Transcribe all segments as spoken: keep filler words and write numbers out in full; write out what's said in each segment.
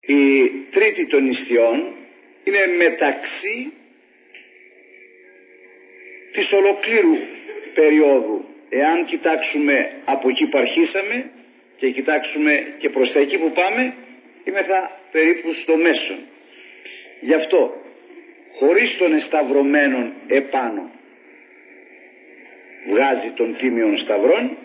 Η τρίτη των νηστειών είναι μεταξύ της ολοκλήρου περίοδου. Εάν κοιτάξουμε από εκεί που αρχίσαμε και κοιτάξουμε και προς τα εκεί που πάμε, είμεθα περίπου στο μέσον. Γι' αυτό, χωρίς τον εσταυρωμένον επάνω, βγάζει τον τίμιον σταυρών,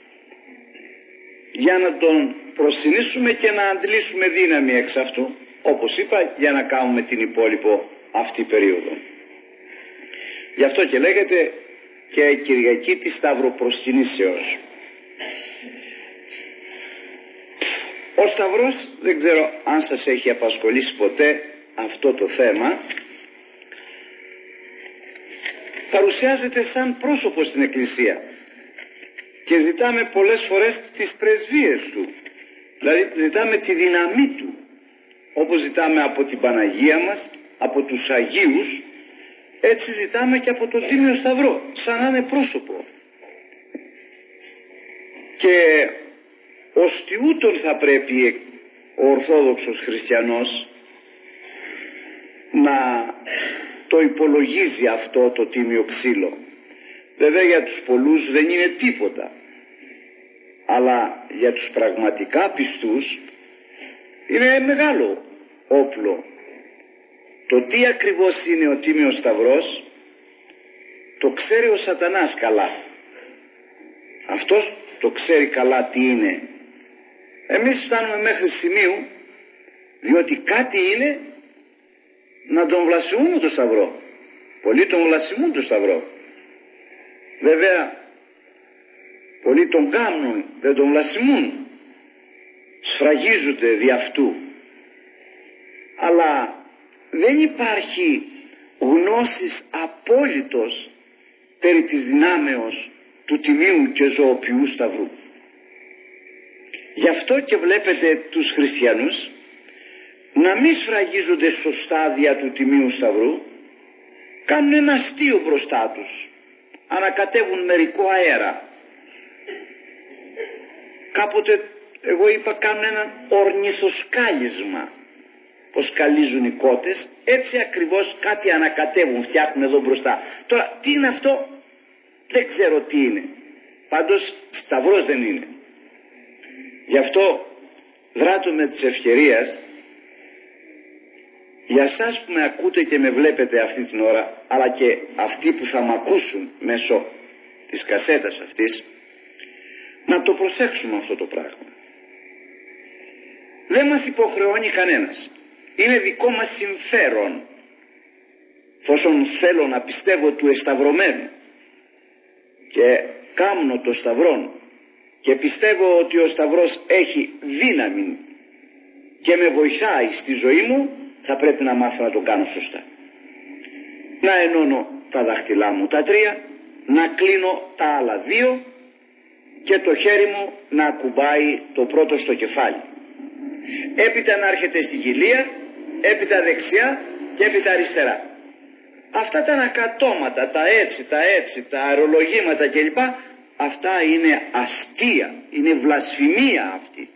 για να τον προσυνήσουμε και να αντλήσουμε δύναμη εξ αυτού, όπως είπα, για να κάνουμε την υπόλοιπο αυτή περίοδο. Γι' αυτό και λέγεται και Κυριακή της Σταυροπροσκυνήσεως. Ο Σταυρός, δεν ξέρω αν σας έχει απασχολήσει ποτέ αυτό το θέμα, παρουσιάζεται σαν πρόσωπο στην Εκκλησία και ζητάμε πολλές φορές τις πρεσβείες του, δηλαδή ζητάμε τη δύναμή του, όπως ζητάμε από την Παναγία μας, από τους Αγίους, έτσι ζητάμε και από τον Τίμιο Σταυρό, σαν να είναι πρόσωπο. Και ως τιούτον θα πρέπει ο Ορθόδοξος Χριστιανός να το υπολογίζει αυτό το τίμιο ξύλο. Βέβαια για τους πολλούς δεν είναι τίποτα, αλλά για τους πραγματικά πιστούς είναι μεγάλο όπλο. Το τι ακριβώς είναι ο Τίμιος Σταυρός το ξέρει ο Σατανάς καλά. Αυτός το ξέρει καλά τι είναι. Εμείς φτάνουμε μέχρι σημείου, διότι κάτι είναι, να τον βλασιμούμε το Σταυρό. Πολλοί τον βλασιμούν το Σταυρό. Βέβαια πολλοί τον κάμνουν, δεν τον βλασιμούν, σφραγίζονται δι' αυτού. Αλλά δεν υπάρχει γνώσης απόλυτος περί της δυνάμεως του τιμίου και ζωοποιού Σταυρού. Γι' αυτό και βλέπετε τους χριστιανούς να μην σφραγίζονται στο στάδια του Τιμίου Σταυρού, κάνουν ένα αστείο μπροστά τους, ανακατεύουν μερικό αέρα. Κάποτε εγώ είπα κάνουν ένα ορνηθοσκάλισμα, πως σκαλίζουν οι κότες, έτσι ακριβώς κάτι ανακατεύουν, φτιάχνουν εδώ μπροστά. Τώρα τι είναι αυτό, δεν ξέρω τι είναι, πάντως Σταυρός δεν είναι. Γι' αυτό δράτω με της ευκαιρίας, για σας που με ακούτε και με βλέπετε αυτή την ώρα, αλλά και αυτοί που θα με ακούσουν μέσω της κασέτας αυτής, να το προσέξουμε αυτό το πράγμα. Δεν μας υποχρεώνει κανένας. Είναι δικό μας συμφέρον, εφόσον θέλω να πιστεύω του εσταυρωμένου και κάμνω το Σταυρόν και πιστεύω ότι ο Σταυρός έχει δύναμη και με βοηθάει στη ζωή μου, θα πρέπει να μάθω να το κάνω σωστά. Να ενώνω τα δάχτυλά μου τα τρία, να κλείνω τα άλλα δύο και το χέρι μου να ακουμπάει το πρώτο στο κεφάλι. Έπειτα να έρχεται στην κοιλία, έπειτα δεξιά και έπειτα αριστερά. Αυτά τα ανακατώματα, τα έτσι, τα έτσι, τα αερολογήματα κλπ, αυτά είναι αστεία, είναι βλασφημία αυτή.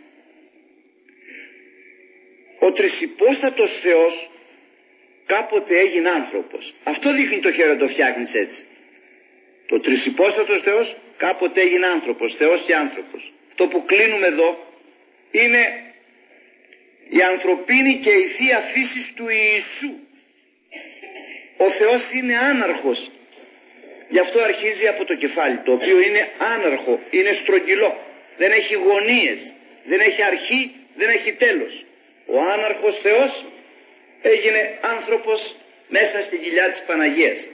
Ο τρισυπόστατος Θεός κάποτε έγινε άνθρωπος. Αυτό δείχνει το χέρι, το φτιάχνεις έτσι. Το τρισυπόστατος Θεός κάποτε έγινε άνθρωπος, Θεός και άνθρωπος. Το που κλείνουμε εδώ είναι η ανθρωπίνη και η θεία φύση του Ιησού. Ο Θεός είναι άναρχος. Γι' αυτό αρχίζει από το κεφάλι, το οποίο είναι άναρχο, είναι στρογγυλό, δεν έχει γωνίες, δεν έχει αρχή, δεν έχει τέλος. Ο άναρχος Θεός έγινε άνθρωπος μέσα στην κοιλιά της Παναγίας.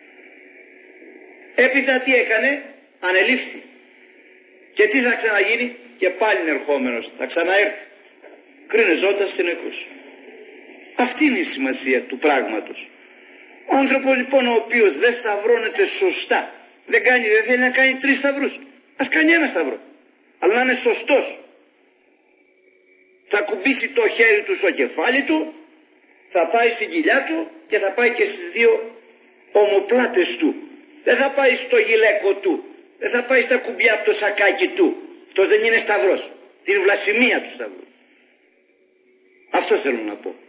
Έπειτα τι έκανε, ανελήφθη. Και τι θα ξαναγίνει, και πάλι είναι ερχόμενος, θα ξαναέρθει. Κρίνε ζώντας στην νεκρούς. Αυτή είναι η σημασία του πράγματος. Ο άνθρωπος λοιπόν ο οποίος δεν σταυρώνεται σωστά, δεν, κάνει, δεν θέλει να κάνει τρεις σταυρούς, ας κάνει ένα σταυρό, αλλά να είναι σωστός. Θα κουμπίσει το χέρι του στο κεφάλι του, θα πάει στην κοιλιά του και θα πάει και στις δύο ομοπλάτες του. Δεν θα πάει στο γυλαίκο του, δεν θα πάει στα κουμπιά από το σακάκι του. Αυτό δεν είναι σταυρός, την βλασιμία του σταυρού. Αυτό θέλω να πω.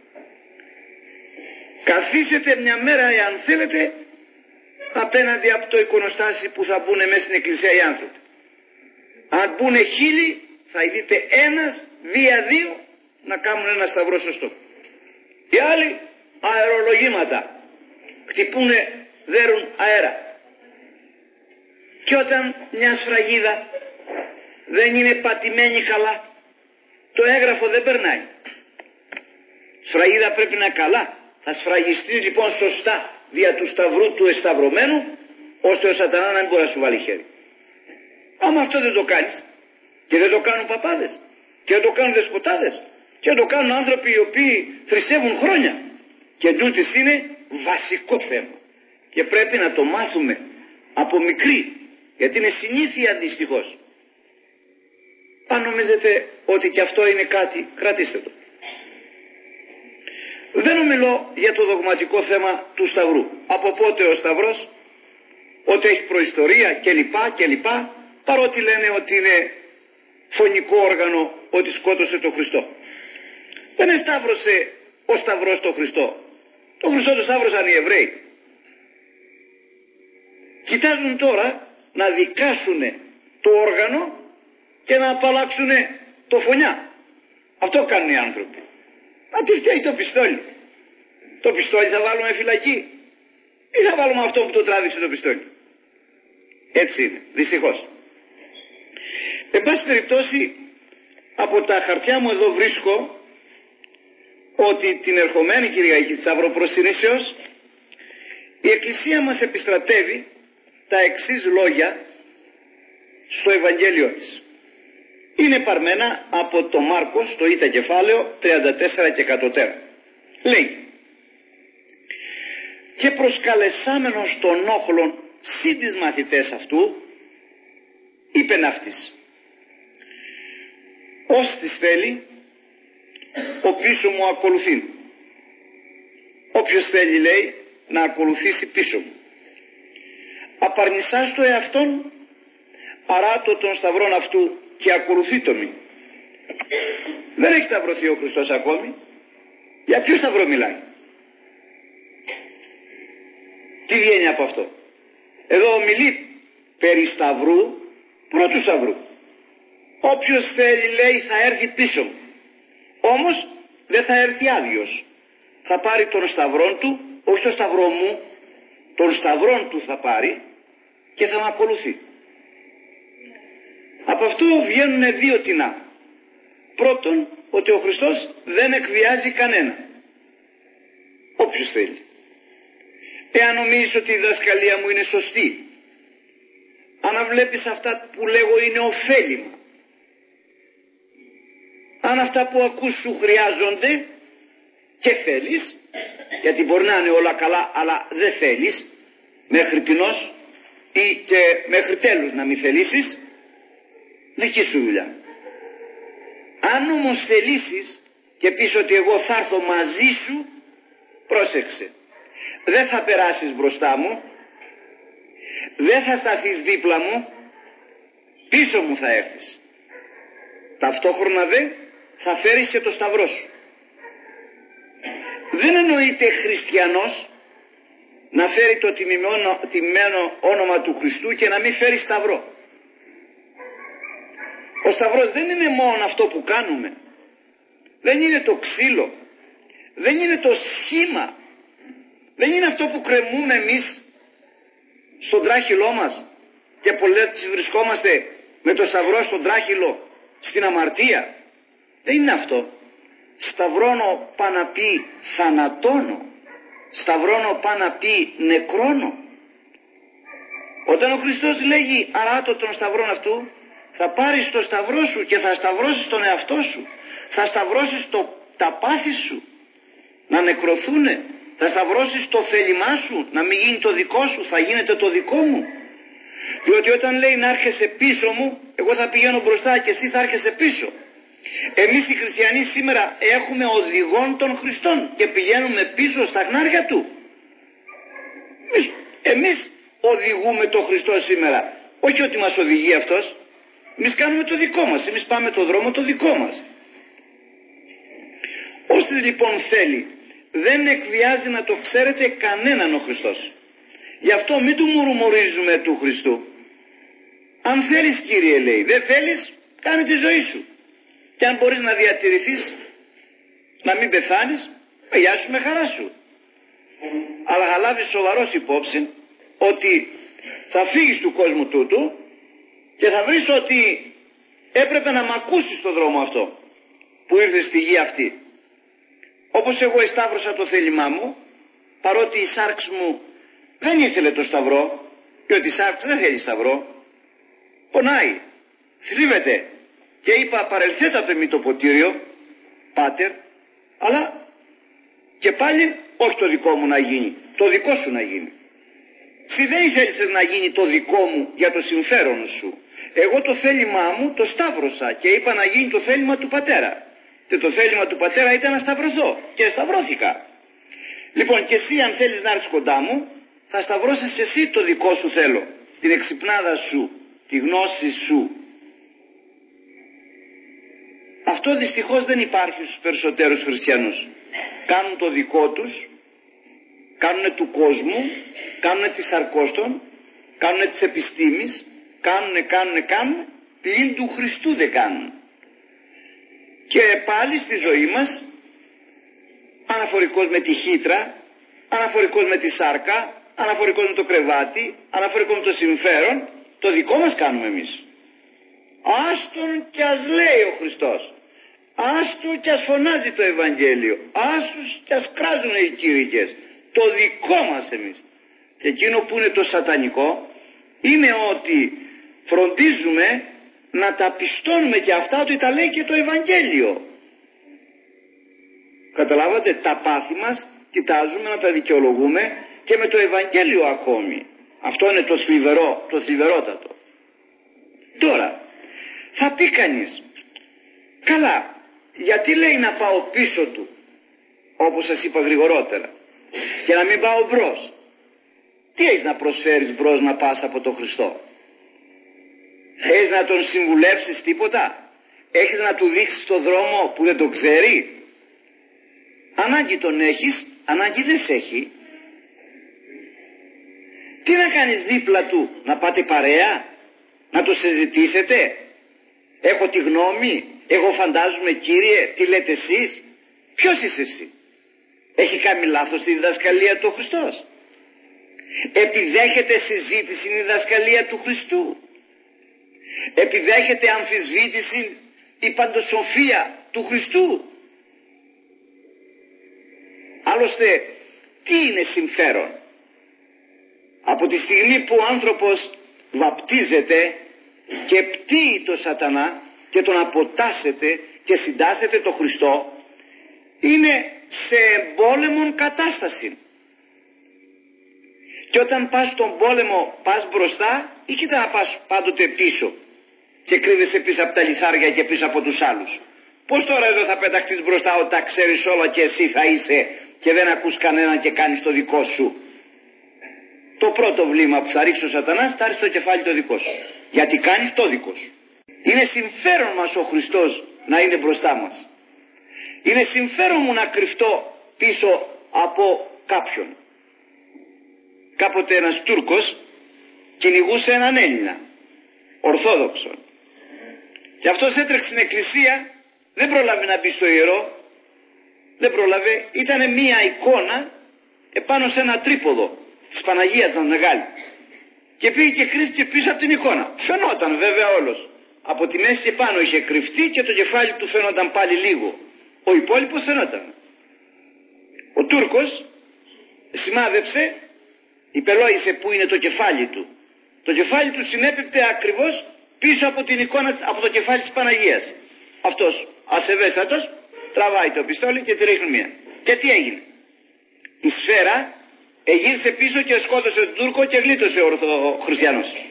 Καθίσετε μια μέρα, εάν θέλετε, απέναντι από το εικονοστάσι που θα μπουν μέσα στην εκκλησία οι άνθρωποι. Αν μπουν χίλιοι, θα δείτε ένας, δια δύο, να κάνουν ένα σταυρό σωστό. Οι άλλοι αερολογήματα, χτυπούνε, δέρουν αέρα. Και όταν μια σφραγίδα δεν είναι πατημένη καλά, το έγγραφο δεν περνάει. Σφραγίδα πρέπει να είναι καλά. Θα σφραγιστεί λοιπόν σωστά δια του σταυρού του εσταυρωμένου, ώστε ο σατανά να μην μπορεί να σου βάλει χέρι. Άμα αυτό δεν το κάνεις, και δεν το κάνουν παπάδες, και δεν το κάνουν δεσποτάδες, και δεν το κάνουν άνθρωποι οι οποίοι θρησκεύουν χρόνια, και τούτης είναι βασικό θέμα και πρέπει να το μάθουμε από μικρή, γιατί είναι συνήθεια δυστυχώς. Αν νομίζετε ότι και αυτό είναι κάτι, κρατήστε το. Δεν ομιλώ για το δογματικό θέμα του σταυρού. Από πότε ο σταυρός, ότι έχει προϊστορία κλπ. κλπ. Παρότι λένε ότι είναι φωνικό όργανο, ότι σκότωσε τον Χριστό. Δεν εσταύρωσε ο σταυρός τον Χριστό. Τον Χριστό τον σταύρωσαν οι Εβραίοι. Κοιτάζουν τώρα να δικάσουν το όργανο και να απαλλάξουν το φωνιά. Αυτό κάνουν οι άνθρωποι. Μα τι φταίει το πιστόλι? Το πιστόλι θα βάλουμε φυλακή ή θα βάλουμε αυτό που το τράβηξε το πιστόλι? Έτσι είναι, δυστυχώς. Εν πάση περιπτώσει, από τα χαρτιά μου εδώ βρίσκω ότι την ερχομένη Κυριακή της Σταυροπροσυνήσεως η Εκκλησία μας επιστρατεύει τα εξής λόγια στο Ευαγγέλιο της. Είναι παρμένα από το Μάρκο στο Ήτα κεφάλαιο τριάντα τέσσερα και εκατοτέρα. Λέει: και προσκαλεσάμενος των όχλων συν τις μαθητές αυτού, είπεν αυτής, ως της θέλει ο πίσω μου ακολουθεί. Όποιος θέλει, λέει, να ακολουθήσει πίσω μου, απαρνησάς το εαυτόν, αράτω των σταυρών αυτού και ακολουθεί το μη. Δεν έχει σταυρωθεί ο Χριστός ακόμη. Για ποιο σταυρό μιλάει? Τι βγαίνει από αυτό? Εδώ μιλεί περί σταυρού, πρώτου σταυρού. Όποιος θέλει, λέει, θα έρθει πίσω μου. Όμως δεν θα έρθει άδειος. Θα πάρει τον σταυρόν του, όχι τον σταυρό μου, τον σταυρόν του θα πάρει και θα με ακολουθεί. Από αυτό βγαίνουν δύο τινά. Πρώτον, ότι ο Χριστός δεν εκβιάζει κανένα. Όποιος θέλει. Εάν νομίζεις ότι η δασκαλία μου είναι σωστή, αν βλέπεις αυτά που λέγω είναι ωφέλιμα, αν αυτά που ακούς σου χρειάζονται και θέλεις, γιατί μπορεί να είναι όλα καλά αλλά δεν θέλεις μέχρι τινός ή και μέχρι τέλους να μην θελήσεις, δική σου δουλειά. Αν όμως θελήσεις και πεις ότι εγώ θα έρθω μαζί σου, πρόσεξε, δεν θα περάσεις μπροστά μου, δεν θα σταθείς δίπλα μου, πίσω μου θα έρθεις. Ταυτόχρονα δε θα φέρεις και το σταυρό σου. Δεν εννοείται χριστιανός να φέρει το τιμημένο, τιμημένο όνομα του Χριστού και να μην φέρει σταυρό. Ο σταυρός δεν είναι μόνο αυτό που κάνουμε, δεν είναι το ξύλο, δεν είναι το σχήμα, δεν είναι αυτό που κρεμούμε εμείς στον τράχυλό μας και πολλές βρισκόμαστε με το σταυρό στον τράχυλο στην αμαρτία. Δεν είναι αυτό. Σταυρώνω πά να πει θανατώνω, σταυρώνω πά να πει νεκρώνω. Όταν ο Χριστός λέγει αράτω των σταυρών αυτού, θα πάρεις το σταυρό σου και θα σταυρώσεις τον εαυτό σου, θα σταυρώσεις το, τα πάθη σου να νεκρωθούνε, θα σταυρώσεις το θέλημά σου να μην γίνει το δικό σου, θα γίνεται το δικό μου. Διότι όταν λέει να έρχεσαι πίσω μου, εγώ θα πηγαίνω μπροστά και εσύ θα έρχεσαι πίσω. Εμείς οι χριστιανοί σήμερα έχουμε οδηγόν των Χριστών και πηγαίνουμε πίσω στα χνάρια του. Εμείς, εμείς οδηγούμε τον Χριστό σήμερα, όχι ότι μας οδηγεί αυτός. Εμείς κάνουμε το δικό μας, εμείς πάμε το δρόμο το δικό μας. Ο Όσοι λοιπόν θέλει, δεν εκβιάζει να το ξέρετε κανέναν ο Χριστός. Γι' αυτό μην του μουρμουρίζουμε του Χριστού. Αν θέλεις, Κύριε, λέει, δεν θέλεις, κάνε τη ζωή σου. Και αν μπορείς να διατηρηθείς, να μην πεθάνεις, γεια σου, με χαρά σου. Αλλά θα λάβεις σοβαρός υπόψη ότι θα φύγεις του κόσμου τούτου και θα βρεις ότι έπρεπε να μ' ακούσεις στον δρόμο αυτό που ήρθε στη γη αυτή. Όπως εγώ εσταύρωσα το θέλημά μου, παρότι η σάρξ μου δεν ήθελε το σταυρό, διότι η σάρξ δεν θέλει σταυρό, πονάει, θλίβεται, και είπα παρελθέτε από εμεί το ποτήριο, Πάτερ, αλλά και πάλι όχι το δικό μου να γίνει, το δικό σου να γίνει. Εσύ δεν ήθελες να γίνει το δικό μου για το συμφέρον σου. Εγώ το θέλημά μου το σταύρωσα και είπα να γίνει το θέλημα του Πατέρα. Και το θέλημα του Πατέρα ήταν να σταυρωθώ και σταυρώθηκα. Λοιπόν, και εσύ αν θέλεις να έρθεις κοντά μου, θα σταυρώσεις εσύ το δικό σου θέλω, την εξυπνάδα σου, τη γνώση σου. Αυτό δυστυχώς δεν υπάρχει στους περισσότερους χριστιανούς. Κάνουν το δικό τους, κάνουν του κόσμου, κάνουν της αρκώστων, κάνουν της επιστήμης, κάνουν, κάνουν, κάνουν, πλην του Χριστού δεν κάνουν. Και πάλι στη ζωή μας, αναφορικός με τη χύτρα, αναφορικός με τη σάρκα, αναφορικός με το κρεβάτι, αναφορικός με το συμφέρον, το δικό μας κάνουμε εμείς. Άστον κι ας λέει ο Χριστός, άστο κι ας φωνάζει το Ευαγγέλιο, άστος κι ας κράζουν οι κήρυκες, το δικό μας εμείς. Και εκείνο που είναι το σατανικό είναι ότι φροντίζουμε να τα πιστώνουμε και αυτά ότι τα λέει και το Ευαγγέλιο. Καταλάβατε, τα πάθη μας κοιτάζουμε να τα δικαιολογούμε και με το Ευαγγέλιο ακόμη. Αυτό είναι το θλιβερό, το θλιβερότατο. Τώρα θα πει κανείς, καλά, γιατί λέει να πάω πίσω του, όπως σας είπα γρηγορότερα, και να μην πάω μπρος? Τι έχεις να προσφέρεις μπρος να πας από τον Χριστό? Έχεις να τον συμβουλεύσεις τίποτα? Έχεις να του δείξεις το δρόμο που δεν το ξέρει? Ανάγκη τον έχεις, ανάγκη δεν σε έχει. Τι να κάνεις δίπλα του? Να πάτε παρέα, να το συζητήσετε? Έχω τη γνώμη, εγώ φαντάζομαι, Κύριε, τι λέτε εσείς? Ποιος είσαι εσύ? Έχει κάνει λάθος στη διδασκαλία του Χριστός? Επιδέχεται συζήτηση η διδασκαλία του Χριστού? Επιδέχεται αμφισβήτηση η παντοσοφία του Χριστού? Άλλωστε, τι είναι συμφέρον? Από τη στιγμή που ο άνθρωπος βαπτίζεται και πτύει το σατανά και τον αποτάσσεται και συντάσσεται το Χριστό, είναι σε εμπόλεμον κατάσταση. Και όταν πας στον πόλεμο, πας μπροστά ή κοίτα να πας πάντοτε πίσω και κρύβεσαι πίσω από τα λιθάρια και πίσω από τους άλλους? Πώς τώρα εδώ θα πεταχτείς μπροστά όταν τα ξέρεις όλα και εσύ θα είσαι και δεν ακούς κανέναν και κάνεις το δικό σου? Το πρώτο βλήμα που θα ρίξει ο σατανάς θα ρίξει το κεφάλι το δικό σου, γιατί κάνεις το δικό σου. Είναι συμφέρον μας ο Χριστός να είναι μπροστά μας. Είναι συμφέρον μου να κρυφτώ πίσω από κάποιον. Κάποτε ένας Τούρκος κυνηγούσε έναν Έλληνα Ορθόδοξο και αυτός έτρεξε στην εκκλησία, δεν πρόλαβε να μπει στο ιερό, δεν πρόλαβε, ήταν μία εικόνα επάνω σε ένα τρίποδο της Παναγίας μας μεγάλη, και πήγε και κρύφτηκε πίσω από την εικόνα. Φαινόταν βέβαια όλος, από τη μέση και πάνω είχε κρυφτεί και το κεφάλι του φαινόταν πάλι λίγο, ο υπόλοιπος φαινόταν. Ο Τούρκος σημάδεψε, υπελόγισε που είναι το κεφάλι του. Το κεφάλι του συνέπεπτε ακριβώς πίσω από την εικόνα, από το κεφάλι της Παναγίας. Αυτός ασεβέστατος τραβάει το πιστόλι και τη ρίχνει μία. Και τι έγινε? Η σφαίρα εγύρισε πίσω και σκότωσε τον Τούρκο και γλίτωσε ο χριστιανός.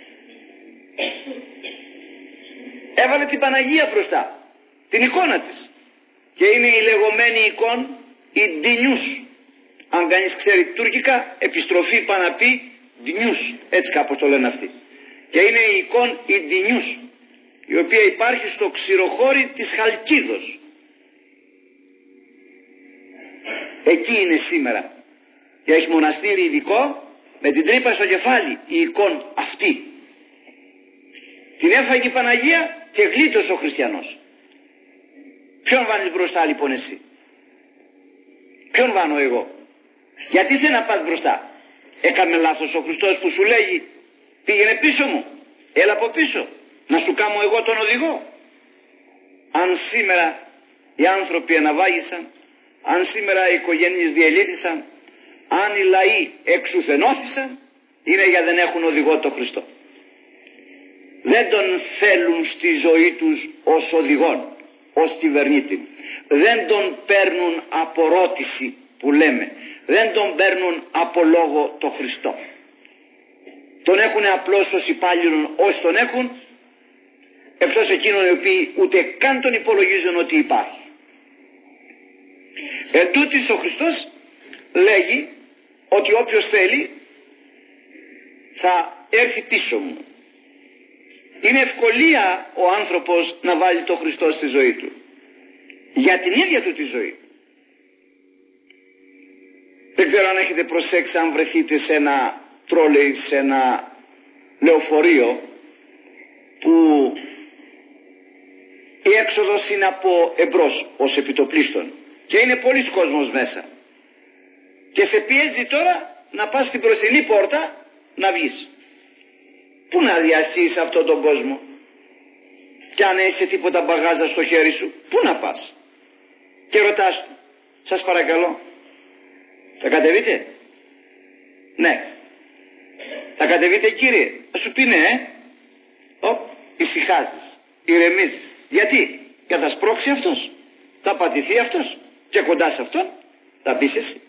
Έβαλε την Παναγία μπροστά, την εικόνα της, και είναι η λεγόμενη εικόνα η ντινιούς. Αν κανείς ξέρει τουρκικά, επιστροφή πάει να πει ντινιούς, έτσι κάπως το λένε αυτοί. Και είναι η εικόνα η ντινιούς, η οποία υπάρχει στο ξηροχώρι της Χαλκίδος. Εκεί είναι σήμερα και έχει μοναστήρι ειδικό με την τρύπα στο κεφάλι, η εικόνα αυτή. Την έφαγε η Παναγία και γλίτωσε ο χριστιανός. Ποιον βάζεις μπροστά λοιπόν εσύ? Ποιον βάνω εγώ? Γιατί θε να πας μπροστά? Έκαμε λάθος ο Χριστός που σου λέγει πήγαινε πίσω μου, έλα από πίσω, να σου κάνω εγώ τον οδηγό? Αν σήμερα οι άνθρωποι αναβάγησαν, αν σήμερα οι οικογένειες διελύθησαν, αν οι λαοί εξουθενώθησαν, είναι για δεν έχουν οδηγό το Χριστό. Δεν τον θέλουν στη ζωή τους ως οδηγόν, ως κυβερνήτη. Δεν τον παίρνουν από ρώτηση που λέμε. Δεν τον παίρνουν από λόγο το Χριστό. Τον έχουν απλώς ως υπάλληλον όσοι τον έχουν, εκτός εκείνων οι οποίοι ούτε καν τον υπολογίζουν ότι υπάρχει. Εν τούτοις ο Χριστός λέγει ότι όποιος θέλει θα έρθει πίσω μου. Είναι ευκολία ο άνθρωπος να βάλει το Χριστό στη ζωή του, για την ίδια του τη ζωή. Δεν ξέρω αν έχετε προσέξει, αν βρεθείτε σε ένα τρόλεϊ, σε ένα λεωφορείο που η έξοδος είναι από εμπρός ως επιτοπλίστων και είναι πολλής κόσμος μέσα και σε πιέζει τώρα να πας στην μπροστινή πόρτα να βγεις. Πού να διαστείς αυτόν τον κόσμο? Και αν είσαι τίποτα μπαγάζα στο χέρι σου, πού να πας? Και ρωτάς του, σας παρακαλώ, θα κατεβείτε? Ναι. Θα κατεβείτε κύριε? Θα σου πει ναι, ε? Οπ, ησυχάζεις, ηρεμίζεις. Γιατί? Και θα σπρώξει αυτός, θα πατηθεί αυτός και κοντά σε αυτόν θα μπεις εσύ.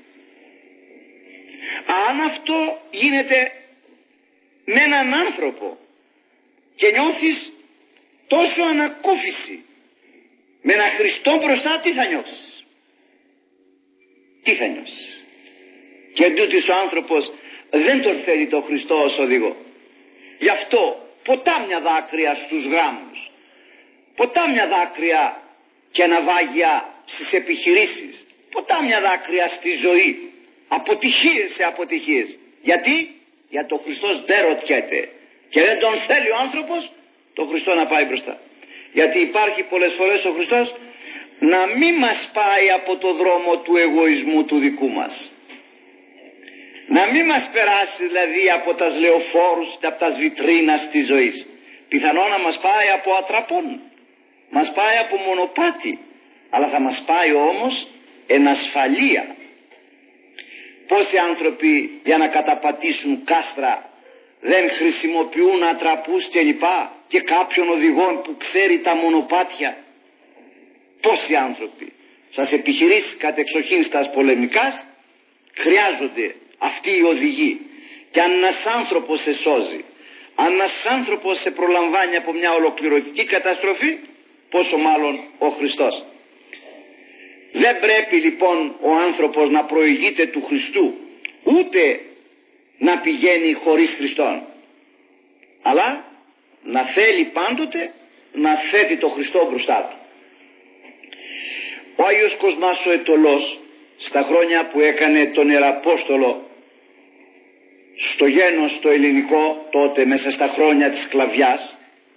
Αν αυτό γίνεται με έναν άνθρωπο και νιώθεις τόσο ανακούφιση με έναν Χριστό μπροστά, τι θα νιώσεις? Τι θα νιώσεις? Και εντούτοις ο άνθρωπος δεν τον θέλει το Χριστό ως οδηγό. Γι' αυτό ποτάμια δάκρυα στους γράμμους, ποτάμια δάκρυα και ναυάγια στις επιχειρήσεις, ποτάμια δάκρυα στη ζωή, αποτυχίες σε αποτυχίες. Γιατί? Για το Χριστός δεν ρωτιέται και δεν τον θέλει ο άνθρωπος το Χριστό να πάει μπροστά. Γιατί υπάρχει πολλές φορές ο Χριστός να μην μας πάει από το δρόμο του εγωισμού του δικού μας, να μην μας περάσει δηλαδή από τα λεωφόρους και από τα βιτρίνας της ζωής. Πιθανόν να μας πάει από ατραπών, μας πάει από μονοπάτι, αλλά θα μας πάει όμως εν ασφαλεία. Πόσοι άνθρωποι για να καταπατήσουν κάστρα δεν χρησιμοποιούν ατραπούς και λοιπά και κάποιον οδηγόν που ξέρει τα μονοπάτια? Πόσοι άνθρωποι σας επιχειρήσεις κατεξοχήν στας πολεμικάς χρειάζονται αυτοί οι οδηγοί. Και αν ένας άνθρωπος σε σώζει, αν ένας άνθρωπος σε προλαμβάνει από μια ολοκληρωτική καταστροφή, πόσο μάλλον ο Χριστός. Δεν πρέπει λοιπόν ο άνθρωπος να προηγείται του Χριστού, ούτε να πηγαίνει χωρίς Χριστόν, αλλά να θέλει πάντοτε να θέτει το Χριστό μπροστά του. Ο Άγιος Κοσμάς ο Αιτωλός, στα χρόνια που έκανε τον Ιεραπόστολο στο γένος το ελληνικό, τότε μέσα στα χρόνια της σκλαβιάς,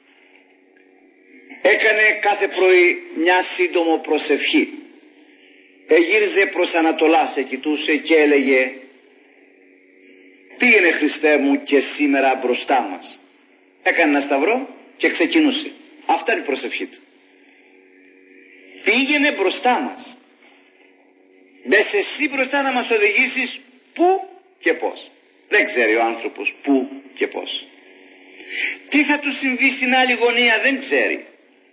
έκανε κάθε πρωί μια σύντομο προσευχή. Εγύριζε προς Ανατολά, σε κοιτούσε και έλεγε πήγαινε Χριστέ μου και σήμερα μπροστά μας. Έκανε ένα σταυρό και ξεκινούσε. Αυτά είναι η προσευχή του. Πήγαινε μπροστά μας. Μπες εσύ μπροστά να μας οδηγήσεις πού και πώς. Δεν ξέρει ο άνθρωπος πού και πώς. Τι θα του συμβεί στην άλλη γωνία δεν ξέρει.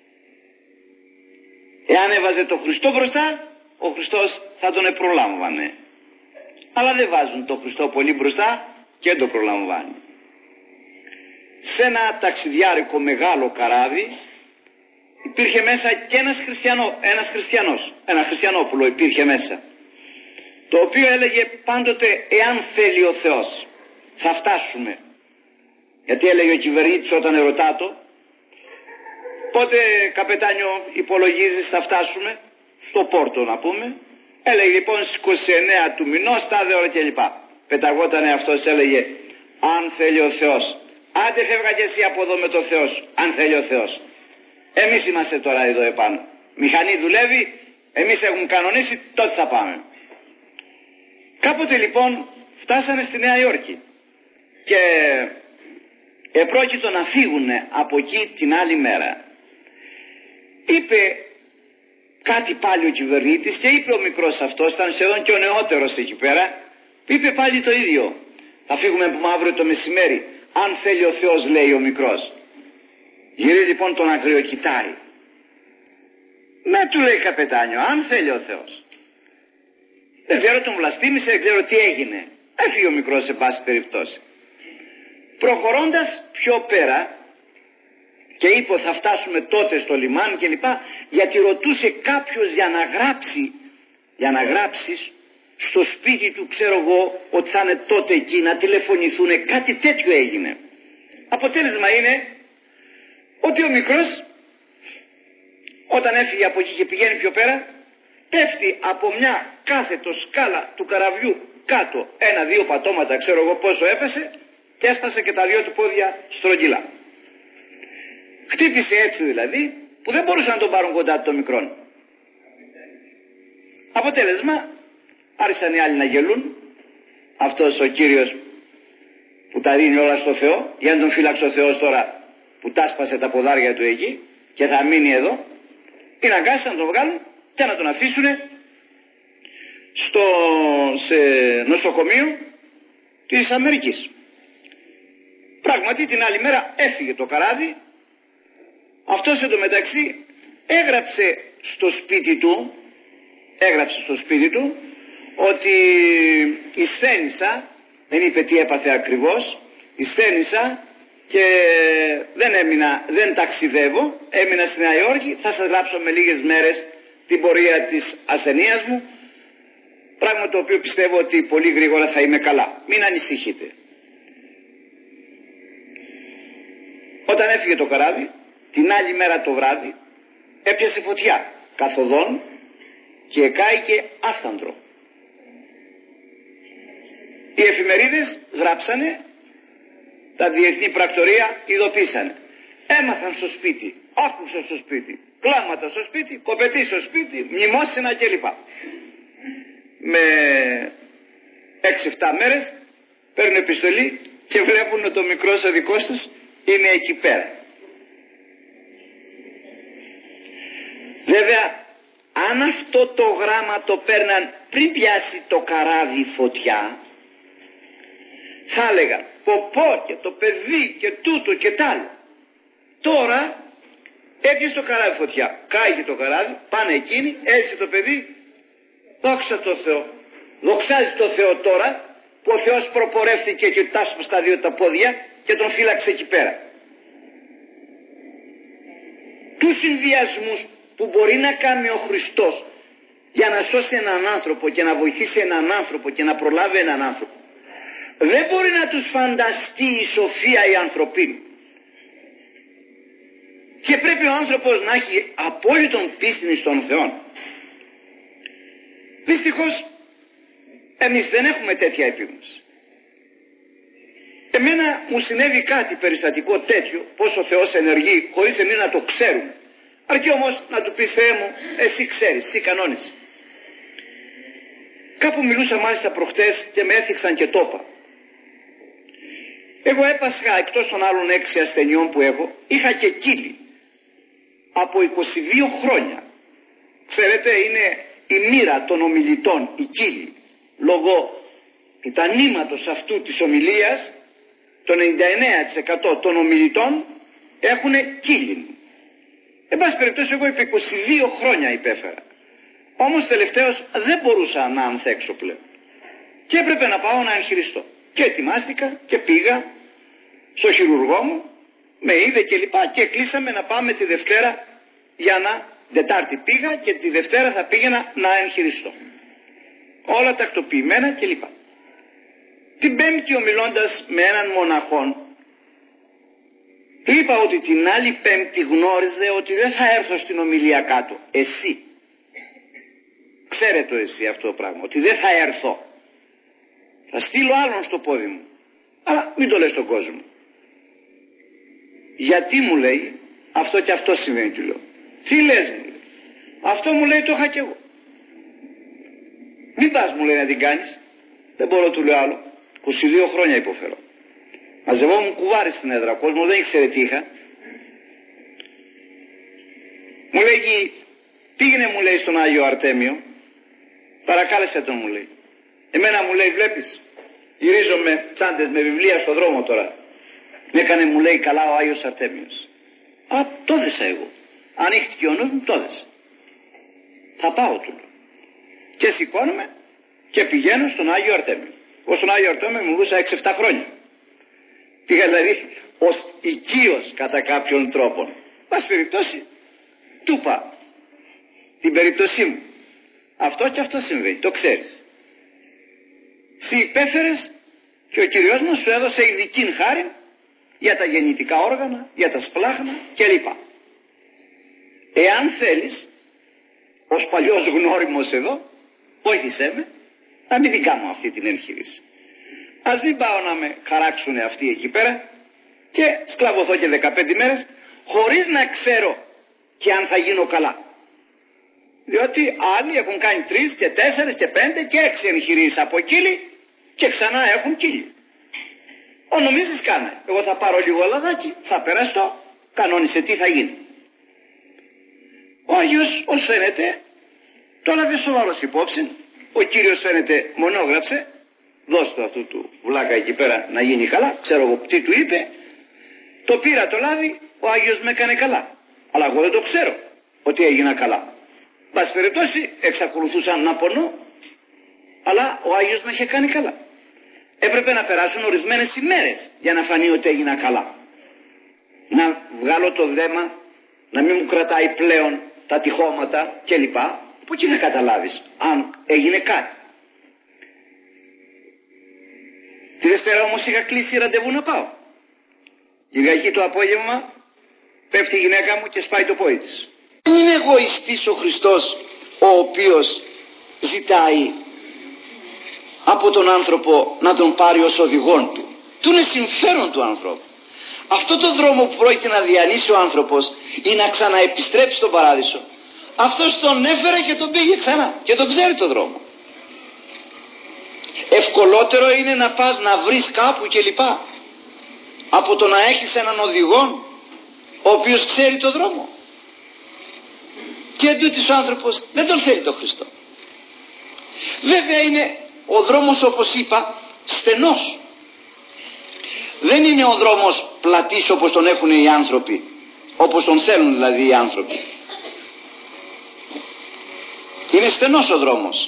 Εάν έβαζε το Χριστό μπροστά, ο Χριστός θα τον προλάμβανε. Αλλά δεν βάζουν το Χριστό πολύ μπροστά και δεν το προλαμβάνει. Σε ένα ταξιδιάρικο μεγάλο καράβι υπήρχε μέσα και ένας, χριστιανό, ένας χριστιανός, ένα χριστιανόπουλο υπήρχε μέσα, το οποίο έλεγε πάντοτε εάν θέλει ο Θεός θα φτάσουμε. Γιατί έλεγε ο κυβερνήτης όταν ερωτά το, πότε καπετάνιο υπολογίζεις θα φτάσουμε? Στο πόρτο να πούμε. Έλεγε λοιπόν στις είκοσι εννέα του μηνός, τάδε ώρα κλπ. Πεταγότανε αυτός, έλεγε αν θέλει ο Θεός. Άντε φεύγα και εσύ από εδώ με το Θεό σου, αν θέλει ο Θεός. Εμείς είμαστε τώρα εδώ επάνω. Μηχανή δουλεύει, εμείς έχουμε κανονίσει, τότε θα πάμε. Κάποτε λοιπόν φτάσανε στη Νέα Υόρκη και επρόκειτο να φύγουν από εκεί την άλλη μέρα. Είπε κάτι πάλι ο κυβερνήτης και είπε ο μικρός αυτός, ήταν σχεδόν και ο νεότερος εκεί πέρα, είπε πάλι το ίδιο. Θα φύγουμε από αύριο το μεσημέρι, αν θέλει ο Θεός, λέει ο μικρός. Γυρίζει λοιπόν τον αγριοκοιτάει. Ναι, του λέει, καπετάνιο, αν θέλει ο Θεός. Δεν ξέρω, τον βλαστήμησε, δεν ξέρω τι έγινε. Έφυγε ο μικρός σε πάση περιπτώσει. Προχωρώντας πιο πέρα και είπε θα φτάσουμε τότε στο λιμάνι και λοιπά, γιατί ρωτούσε κάποιος για να γράψει, για να γράψει στο σπίτι του, ξέρω εγώ, ότι θα είναι τότε εκεί, να τηλεφωνηθούν, κάτι τέτοιο έγινε. Αποτέλεσμα είναι ότι ο μικρός όταν έφυγε από εκεί και πηγαίνει πιο πέρα, πέφτει από μια κάθετο σκάλα του καραβιού κάτω, ένα-δύο πατώματα, ξέρω εγώ πόσο έπεσε, και έσπασε και τα δυο του πόδια στρογγυλά. Χτύπησε έτσι δηλαδή που δεν μπορούσαν να τον πάρουν κοντά του το μικρόν. Αποτέλεσμα, άρχισαν οι άλλοι να γελούν. Αυτός ο κύριος που τα δίνει όλα στο Θεό, για να τον φύλαξε ο Θεός τώρα που τα σπάσε τα ποδάρια του εκεί και θα μείνει εδώ, είναι αγκάσει να τον βγάλουν και να τον αφήσουν στο σε νοσοκομείο της Αμερικής. Πράγματι την άλλη μέρα έφυγε το καράβι. Αυτός εντωμεταξύ έγραψε στο σπίτι του έγραψε στο σπίτι του ότι εισθένησα, δεν είπε τι έπαθε ακριβώς, εισθένησα και δεν έμεινα, δεν ταξιδεύω, έμεινα στη Νέα Υόρκη, θα σας γράψω με λίγες μέρες την πορεία της ασθενείας μου, πράγμα το οποίο πιστεύω ότι πολύ γρήγορα θα είμαι καλά, μην ανησυχείτε. Όταν έφυγε το καράβι, την άλλη μέρα το βράδυ έπιασε φωτιά καθοδόν και κάηκε άφθαντρο. Οι εφημερίδες γράψανε, τα διεθνή πρακτορία ειδοποίησανε. Έμαθαν στο σπίτι, άκουσαν στο σπίτι, κλάματα στο σπίτι, κοπετή στο σπίτι, μνημόσυνα κλπ. Με έξι εφτά μέρες παίρνουν επιστολή και βλέπουν ότι ο μικρός ο δικός τους είναι εκεί πέρα. Βέβαια, αν αυτό το γράμμα το παίρναν πριν πιάσει το καράβι φωτιά, θα έλεγαν πω πω και το παιδί και τούτο και τ' άλλο. Τώρα έπιασε το καράβι φωτιά, κάηκε το καράβι, πάνε εκείνοι, έζησε το παιδί, δόξα τω Θεώ. Δοξάζει το Θεό τώρα που ο Θεός προπορεύθηκε και τάσπασε στα δύο τα πόδια και τον φύλαξε εκεί πέρα. Τους συνδυασμούς που μπορεί να κάνει ο Χριστός για να σώσει έναν άνθρωπο και να βοηθήσει έναν άνθρωπο και να προλάβει έναν άνθρωπο, δεν μπορεί να τους φανταστεί η σοφία η ανθρωπίνη. Και πρέπει ο άνθρωπος να έχει απόλυτον πίστη στον Θεό. Δυστυχώς εμείς δεν έχουμε τέτοια επίγνωση. Εμένα μου συνέβη κάτι περιστατικό τέτοιο, πως ο Θεός ενεργεί χωρίς εμείς να το ξέρουμε. Αρκεί όμως να του πεις Θεέ μου, εσύ ξέρεις, εσύ κανόνισε. Κάπου μιλούσα μάλιστα προχτές και με έθιξαν και το είπα. Εγώ έπασχα εκτός των άλλων έξι ασθενειών που έχω, είχα και κύλι από είκοσι δύο χρόνια. Ξέρετε, είναι η μοίρα των ομιλητών, η κύλι. Λόγω του τανήματος αυτού της ομιλίας, το ενενήντα εννέα τοις εκατό των ομιλητών έχουν κύλι. Εν πάση περιπτώσει, εγώ επί είκοσι δύο χρόνια υπέφερα. Όμως τελευταίως δεν μπορούσα να ανθέξω πλέον. Και έπρεπε να πάω να εγχειριστώ. Και ετοιμάστηκα και πήγα στο χειρουργό μου, με είδε και λοιπά και κλείσαμε να πάμε τη Δευτέρα για να... Δετάρτη πήγα και τη Δευτέρα θα πήγαινα να εγχειριστώ. Όλα τακτοποιημένα και λοιπά. Την Πέμπτη ομιλώντας με έναν μοναχόν, του είπα ότι την άλλη Πέμπτη γνώριζε ότι δεν θα έρθω στην ομιλία κάτω. Εσύ. ξέρε το εσύ αυτό το πράγμα, ότι δεν θα έρθω. Θα στείλω άλλον στο πόδι μου. Αλλά μην το λες στον κόσμο. Γιατί μου λέει, αυτό και αυτό συμβαίνει, του λέω. Τι λες, μου λέει. Αυτό μου λέει, το είχα κι εγώ. Μην πας, μου λέει, να την κάνεις. Δεν μπορώ, του λέω άλλο. είκοσι δύο χρόνια υποφέρω. Μαζευόμουν κουβάρι στην έδρα, ο κόσμος δεν ήξερε τι είχα. Μου λέγει, πήγαινε, μου λέει, στον Άγιο Αρτέμιο, παρακάλεσε τον, μου λέει. Εμένα, μου λέει, βλέπεις, γυρίζω με τσάντες με βιβλία στον δρόμο τώρα. Με έκανε, μου λέει, καλά ο Άγιος Αρτέμιος. Α, το δέσα εγώ. Ανοίχτηκε ο νους μου, το δέσα. Θα πάω, του λέω. Και σηκώνομαι και πηγαίνω στον Άγιο Αρτέμιο. Εγώ στον Άγιο Αρτέμιο μιλούσα έξι εφτά χρόνια. Πήγα δηλαδή ως οικείος κατά κάποιον τρόπο. Πας περιπτώσει, του είπα την περίπτωσή μου. Αυτό και αυτό συμβαίνει, το ξέρεις. Συ υπέφερες και ο Κυριός μας σου έδωσε ειδική χάρη για τα γεννητικά όργανα, για τα σπλάχνα κλπ. Εάν θέλεις, ως παλιός γνώριμος εδώ, βοήθησέ με να μην την κάνω αυτή την εγχείρηση. Ας μην πάω να με χαράξουν αυτοί εκεί πέρα και σκλαβωθώ και δεκαπέντε μέρες χωρίς να ξέρω και αν θα γίνω καλά. Διότι άλλοι έχουν κάνει τρεις και τέσσερις και πέντε και έξι εγχειρήσεις από κύλι και ξανά έχουν κύλι. Ο νομίζεις κάνε. Εγώ θα πάρω λίγο λαδάκι, θα περαστώ, κανόνισε τι θα γίνει. Ο Άγιος, ως φαίνεται, το έλαβε σοβαρός υπόψη. Ο Κύριος, φαίνεται, μονόγραψε. Δώσ' το αυτού του βλάκα εκεί πέρα να γίνει καλά. Ξέρω εγώ τι του είπε. Το πήρα το λάδι, ο Άγιος με έκανε καλά. Αλλά εγώ δεν το ξέρω ότι έγινα καλά. Πας περιπτώσει, εξακολουθούσαν να πονώ, αλλά ο Άγιος με είχε κάνει καλά. Έπρεπε να περάσουν ορισμένες ημέρες για να φανεί ότι έγινα καλά. Να βγάλω το δέμα, να μην μου κρατάει πλέον τα τυχώματα κλπ. Από εκεί θα καταλάβεις αν έγινε κάτι. Τη Δευτέρα όμως είχα κλείσει ραντεβού να πάω. Κυριακή το απόγευμα πέφτει η γυναίκα μου και σπάει το πόδι της. Δεν είναι εγωιστής ο Χριστός, ο οποίος ζητάει από τον άνθρωπο να τον πάρει ως οδηγόν του. Του είναι συμφέρον του ανθρώπου. Αυτό το δρόμο που πρόκειται να διανύσει ο άνθρωπος ή να ξαναεπιστρέψει στον παράδεισο, αυτός τον έφερε και τον πήγε ξανά και τον ξέρει το δρόμο. Ευκολότερο είναι να πας να βρεις κάπου κλπ, από το να έχεις έναν οδηγό ο οποίος ξέρει το δρόμο. Και εντούτοις ο άνθρωπος δεν τον θέλει τον Χριστό. Βέβαια είναι ο δρόμος, όπως είπα, στενός. Δεν είναι ο δρόμος πλατής όπως τον έχουν οι άνθρωποι, όπως τον θέλουν δηλαδή οι άνθρωποι. Είναι στενός ο δρόμος.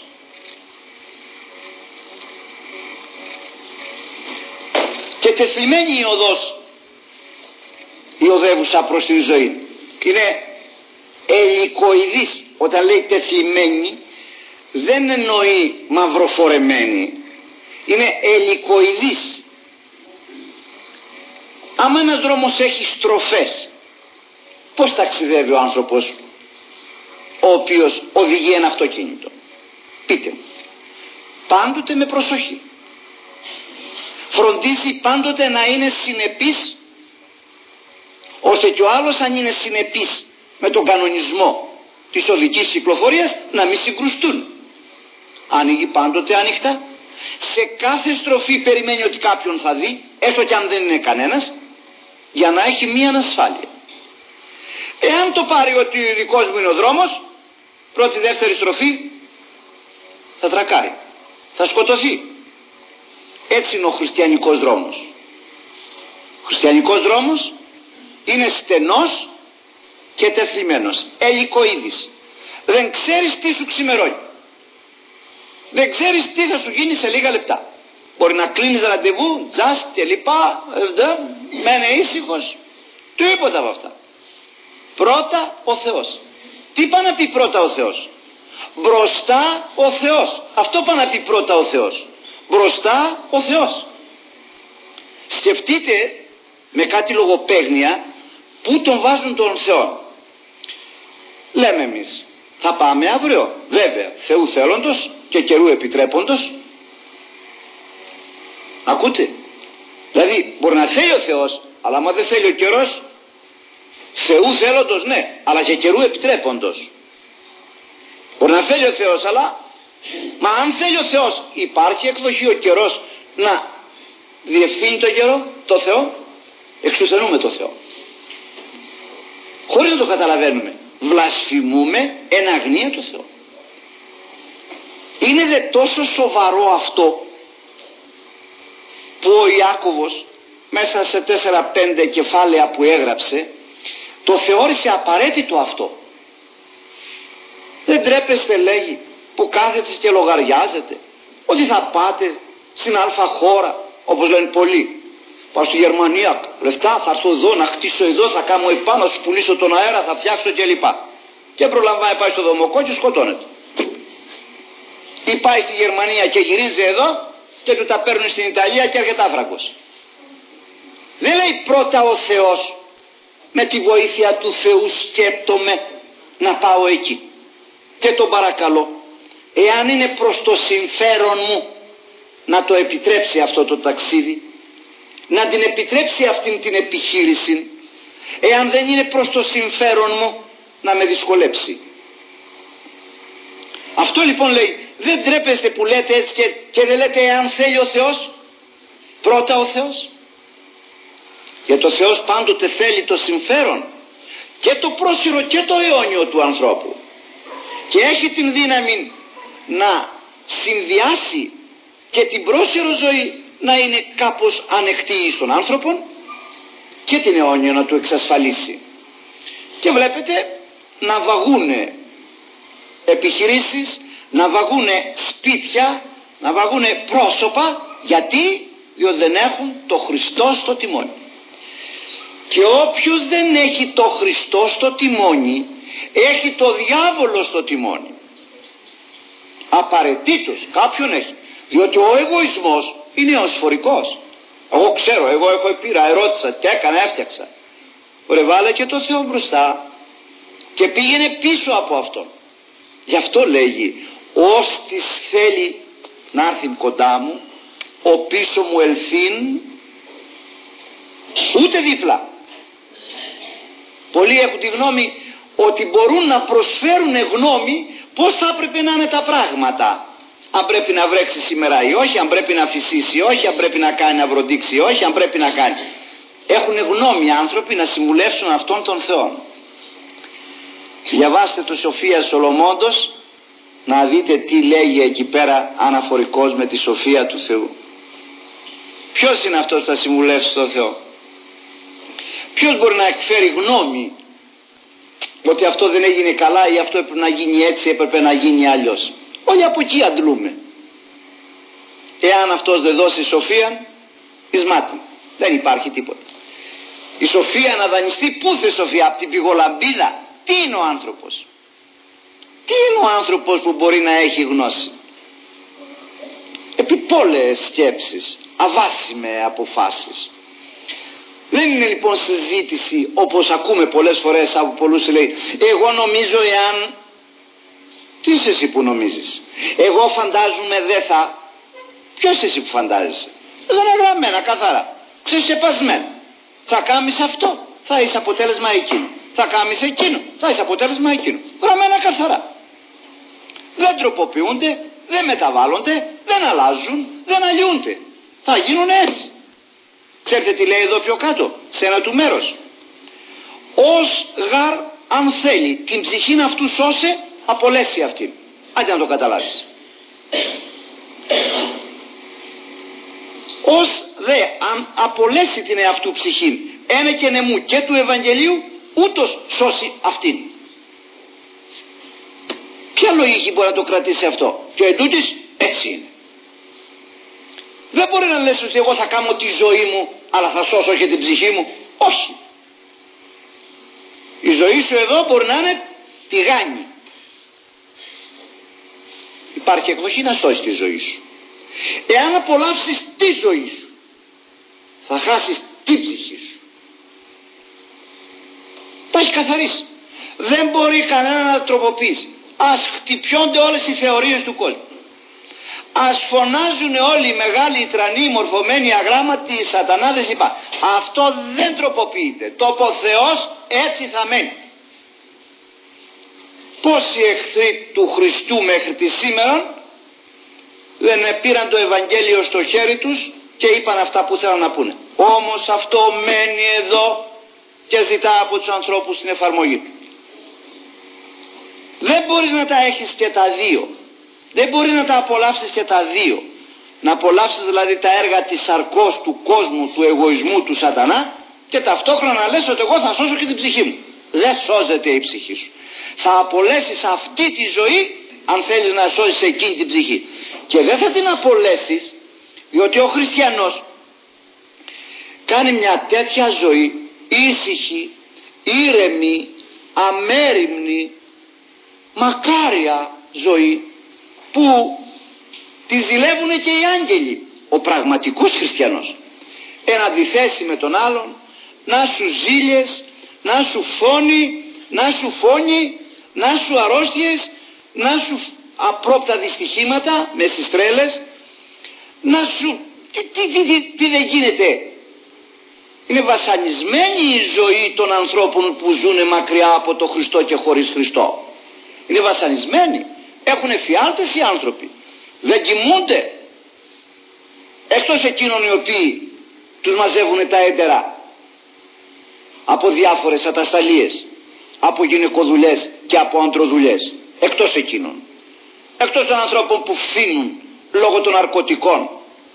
Και τεθλιμμένη η οδός, η οδεύουσα προς τη ζωή. Είναι ελικοειδής. Όταν λέει τεθλιμμένη, δεν εννοεί μαυροφορεμένη. Είναι ελικοειδής. Άμα ένας δρόμος έχει στροφές, πώς ταξιδεύει ο άνθρωπος ο οποίος οδηγεί ένα αυτοκίνητο? Πείτε μου. Πάντοτε με προσοχή. Φροντίζει πάντοτε να είναι συνεπής, ώστε και ο άλλος, αν είναι συνεπής με τον κανονισμό της οδικής κυκλοφορίας, να μην συγκρουστούν. Ανοίγει πάντοτε ανοιχτά. Σε κάθε στροφή περιμένει ότι κάποιον θα δει, έστω και αν δεν είναι κανένας, για να έχει μία ανασφάλεια. Εάν το πάρει ότι ο δικός μου είναι ο δρόμος, πρώτη δεύτερη στροφή θα τρακάρει, θα σκοτωθεί. Έτσι είναι ο χριστιανικός δρόμος. Ο χριστιανικός δρόμος είναι στενός και τεθλιμμένος, ελικοειδής. Δεν ξέρεις τι σου ξημερώνει. Δεν ξέρεις τι θα σου γίνει σε λίγα λεπτά. Μπορεί να κλείνεις ραντεβού, just και λοιπά, μένε ήσυχος, τίποτα από αυτά. Πρώτα ο Θεός. Τι πάει να πει πρώτα ο Θεός? Μπροστά ο Θεός. Αυτό πάει να πει πρώτα ο Θεός. Μπροστά ο Θεός. Σκεφτείτε με κάτι λογοπαίγνια πού τον βάζουν τον Θεό. Λέμε εμείς, Θα πάμε αύριο, βέβαια, Θεού θέλοντος και καιρού επιτρέποντος. Ακούτε? Δηλαδή μπορεί να θέλει ο Θεός, αλλά άμα δεν θέλει ο καιρός, Θεού θέλοντος ναι, αλλά και καιρού επιτρέποντος. Μπορεί να θέλει ο Θεός, αλλά μα αν θέλει ο Θεός, υπάρχει εκδοχή ο καιρός να διευθύνει το καιρό, το Θεό? Εξουθενούμε το Θεό. Χωρίς να το καταλαβαίνουμε, βλασφημούμε εν αγνία το Θεό. Είναι δε τόσο σοβαρό αυτό που ο Ιάκωβος μέσα σε τέσσερα πέντε κεφάλαια που έγραψε το θεώρησε απαραίτητο αυτό. Δεν τρέπεστε, λέγει, που κάθεστε και λογαριάζετε ότι θα πάτε στην αλφα χώρα, όπως λένε πολλοί. Πάω στη Γερμανία, λεφτά, θα έρθω εδώ να χτίσω εδώ, θα κάνω επάνω, σου πουλήσω τον αέρα, θα φτιάξω κλπ. Και προλαμβάνει, πάει στο δομοκό και σκοτώνεται. Ή πάει στη Γερμανία και γυρίζει εδώ και του τα παίρνουν στην Ιταλία και έρχεται άφρακος. Δεν λέει πρώτα ο Θεός, με τη βοήθεια του Θεού σκέπτομαι να πάω εκεί και τον παρακαλώ, εάν είναι προς το συμφέρον μου, να το επιτρέψει αυτό το ταξίδι, να την επιτρέψει αυτήν την επιχείρηση. Εάν δεν είναι προς το συμφέρον μου, να με δυσκολέψει. Αυτό λοιπόν λέει, δεν τρέπεστε που λέτε έτσι και, και δεν λέτε εάν θέλει ο Θεός. Πρώτα ο Θεός. Γιατί ο Θεός πάντοτε θέλει το συμφέρον και το πρόσιρο και το αιώνιο του ανθρώπου, και έχει την δύναμη να συνδυάσει και την πρόσιρο ζωή να είναι κάπως ανεκτή στον άνθρωπο και την αιώνιο να του εξασφαλίσει. Και βλέπετε να βαγούνε επιχειρήσεις, να βαγούνε σπίτια, να βαγούνε πρόσωπα. Γιατί? Διότι δεν έχουν το Χριστό στο τιμόνι. Και όποιος δεν έχει το Χριστό στο τιμόνι, έχει το διάβολο στο τιμόνι. Απαραίτητος κάποιον έχει. Διότι ο εγωισμός είναι οσφορικός. Εγώ ξέρω, εγώ έχω πήρα, ερώτησα, τι έκανα, έφτιαξα. Ωραία, βάλε και το Θεό μπροστά και πήγαινε πίσω από αυτό. Γι' αυτό λέγει, ως της θέλει να έρθει κοντά μου, ο πίσω μου ελθύν, ούτε δίπλα. Πολλοί έχουν τη γνώμη ότι μπορούν να προσφέρουν γνώμη πώς θα έπρεπε να είναι τα πράγματα. Αν πρέπει να βρέξει σήμερα ή όχι, αν πρέπει να φυσήσει ή όχι, αν πρέπει να κάνει να βροντίξει ή όχι, αν πρέπει να κάνει. Έχουν γνώμη άνθρωποι να συμβουλεύσουν αυτόν τον Θεό. Διαβάστε το Σοφία Σολομώντος να δείτε τι λέγει εκεί πέρα αναφορικός με τη σοφία του Θεού. Ποιος είναι αυτός που θα συμβουλεύσει τον Θεό? Ποιος μπορεί να εκφέρει γνώμη ότι αυτό δεν έγινε καλά ή αυτό έπρεπε να γίνει έτσι, έπρεπε να γίνει αλλιώς? Όλοι από εκεί αντλούμε. Εάν αυτός δεν δώσει σοφία, εις μάτι, δεν υπάρχει τίποτα. Η σοφία να δανειστεί, πού θε σοφία? Από την πηγολαμπίδα. Τι είναι ο άνθρωπος? Τι είναι ο άνθρωπος που μπορεί να έχει γνώση? Επιπόλαιες σκέψεις, αβάσιμε αποφάσεις. Δεν είναι λοιπόν συζήτηση όπως ακούμε πολλές φορές από πολλούς, λέει εγώ νομίζω εάν. Τι είσαι εσύ που νομίζεις? Εγώ φαντάζομαι δεν θα. Ποιος είσαι εσύ που φαντάζεσαι? Δεν είναι γραμμένα καθαρά, ξεσεπασμένα. Θα κάνεις αυτό, θα είσαι αποτέλεσμα εκείνο. Θα κάνεις εκείνο, θα είσαι αποτέλεσμα εκείνο. Γραμμένα καθαρά. Δεν τροποποιούνται, δεν μεταβάλλονται, δεν αλλάζουν, δεν αλλοιούνται. Θα γίνουν έτσι. Ξέρετε τι λέει εδώ πιο κάτω, σε ένα του μέρος? Ως γαρ αν θέλει την ψυχήν αυτού σώσε, απολέσει αυτήν. Άντε να το καταλάβεις. Ως δε αν απολέσει την εαυτού ψυχήν ένε και νεμού και του Ευαγγελίου, ούτως σώσει αυτήν. Ποια λογική μπορεί να το κρατήσει αυτό? Και εντούτοις έτσι είναι. Δεν μπορεί να λες ότι εγώ θα κάνω τη ζωή μου αλλά θα σώσω και την ψυχή μου. Όχι. Η ζωή σου εδώ μπορεί να είναι τηγάνι. Υπάρχει εκδοχή να σώσεις τη ζωή σου. Εάν απολαύσεις τη ζωή σου, θα χάσεις την ψυχή σου. Τα έχει καθαρίσει. Δεν μπορεί κανένα να τροποποιήσει. Ας χτυπιώνται όλες οι θεωρίες του κόσμου. Ας φωνάζουν όλοι οι μεγάλοι, οι τρανοί, οι μορφωμένοι, αγράμματοι, οι σατανάδες είπα. Αυτό δεν τροποποιείται. Το πω Θεός έτσι θα μένει. Πόσοι εχθροί του Χριστού μέχρι τη σήμερα δεν πήραν το Ευαγγέλιο στο χέρι τους και είπαν αυτά που θέλουν να πούνε. Όμως αυτό μένει εδώ και ζητά από τους ανθρώπους την εφαρμογή του. Δεν μπορείς να τα έχεις και τα δύο. Δεν μπορείς να τα απολαύσεις και τα δύο. Να απολαύσεις δηλαδή τα έργα της σαρκός, του κόσμου, του εγωισμού, του σατανά και ταυτόχρονα να λες ότι εγώ θα σώσω και την ψυχή μου. Δεν σώζεται η ψυχή σου. Θα απολέσεις αυτή τη ζωή αν θέλεις να σώσεις εκείνη την ψυχή. Και δεν θα την απολέσεις διότι ο χριστιανός κάνει μια τέτοια ζωή ήσυχη, ήρεμη, αμέριμνη, μακάρια ζωή που τη ζηλεύουν και οι άγγελοι. Ο πραγματικός χριστιανός εν αντιθέσει με τον άλλον να σου ζήλιες, να σου φόνοι, να σου φόνοι, να σου αρρώστιες, να σου απρόπτα δυστυχήματα με στις τρέλες, να σου τι, τι, τι, τι, τι δεν γίνεται. Είναι βασανισμένη η ζωή των ανθρώπων που ζουν μακριά από το Χριστό και χωρίς Χριστό. Είναι βασανισμένοι. Έχουν εφιάλτες οι άνθρωποι. Δεν κοιμούνται. Εκτός εκείνων οι οποίοι τους μαζεύουν τα έντερα από διάφορες ατασταλίες, από γυναικοδουλές και από ανδροδουλές. Εκτός εκείνων. Εκτός των ανθρώπων που φθήνουν λόγω των ναρκωτικών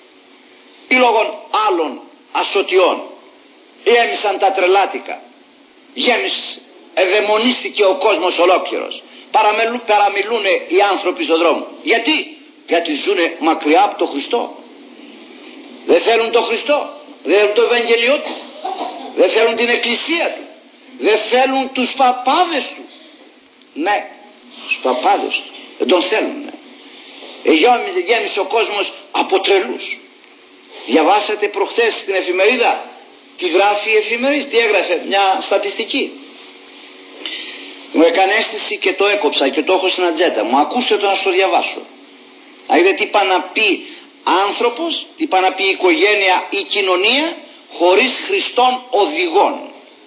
ή λόγω άλλων ασωτιών. Γέμισαν τα τρελάτικα. Γέμισε, εδαιμονίστηκε ο κόσμος ολόκληρος. Παραμιλούν, παραμιλούν οι άνθρωποι στον δρόμο. Γιατί? Γιατί ζουνε μακριά από τον Χριστό. Δεν θέλουν τον Χριστό. Δεν θέλουν το Ευαγγελιό του. Δεν θέλουν την εκκλησία του. Δεν θέλουν τους παπάδες του. Ναι, τους παπάδες του. Δεν τον θέλουν. Ναι. Εγιόμιζε, γέμισε ο κόσμος από τρελούς. Διαβάσατε προχθές στην εφημερίδα τι γράφει η εφημερίδα, τι έγραφε μια στατιστική. Μου έκανε αίσθηση και το έκοψα και το έχω στην ατζέντα μου. Ακούστε το να στο διαβάσω. Να δείτε τι πάει να πει άνθρωπος, τι πάει να πει η οικογένεια ή κοινωνία χωρίς Χριστών οδηγών.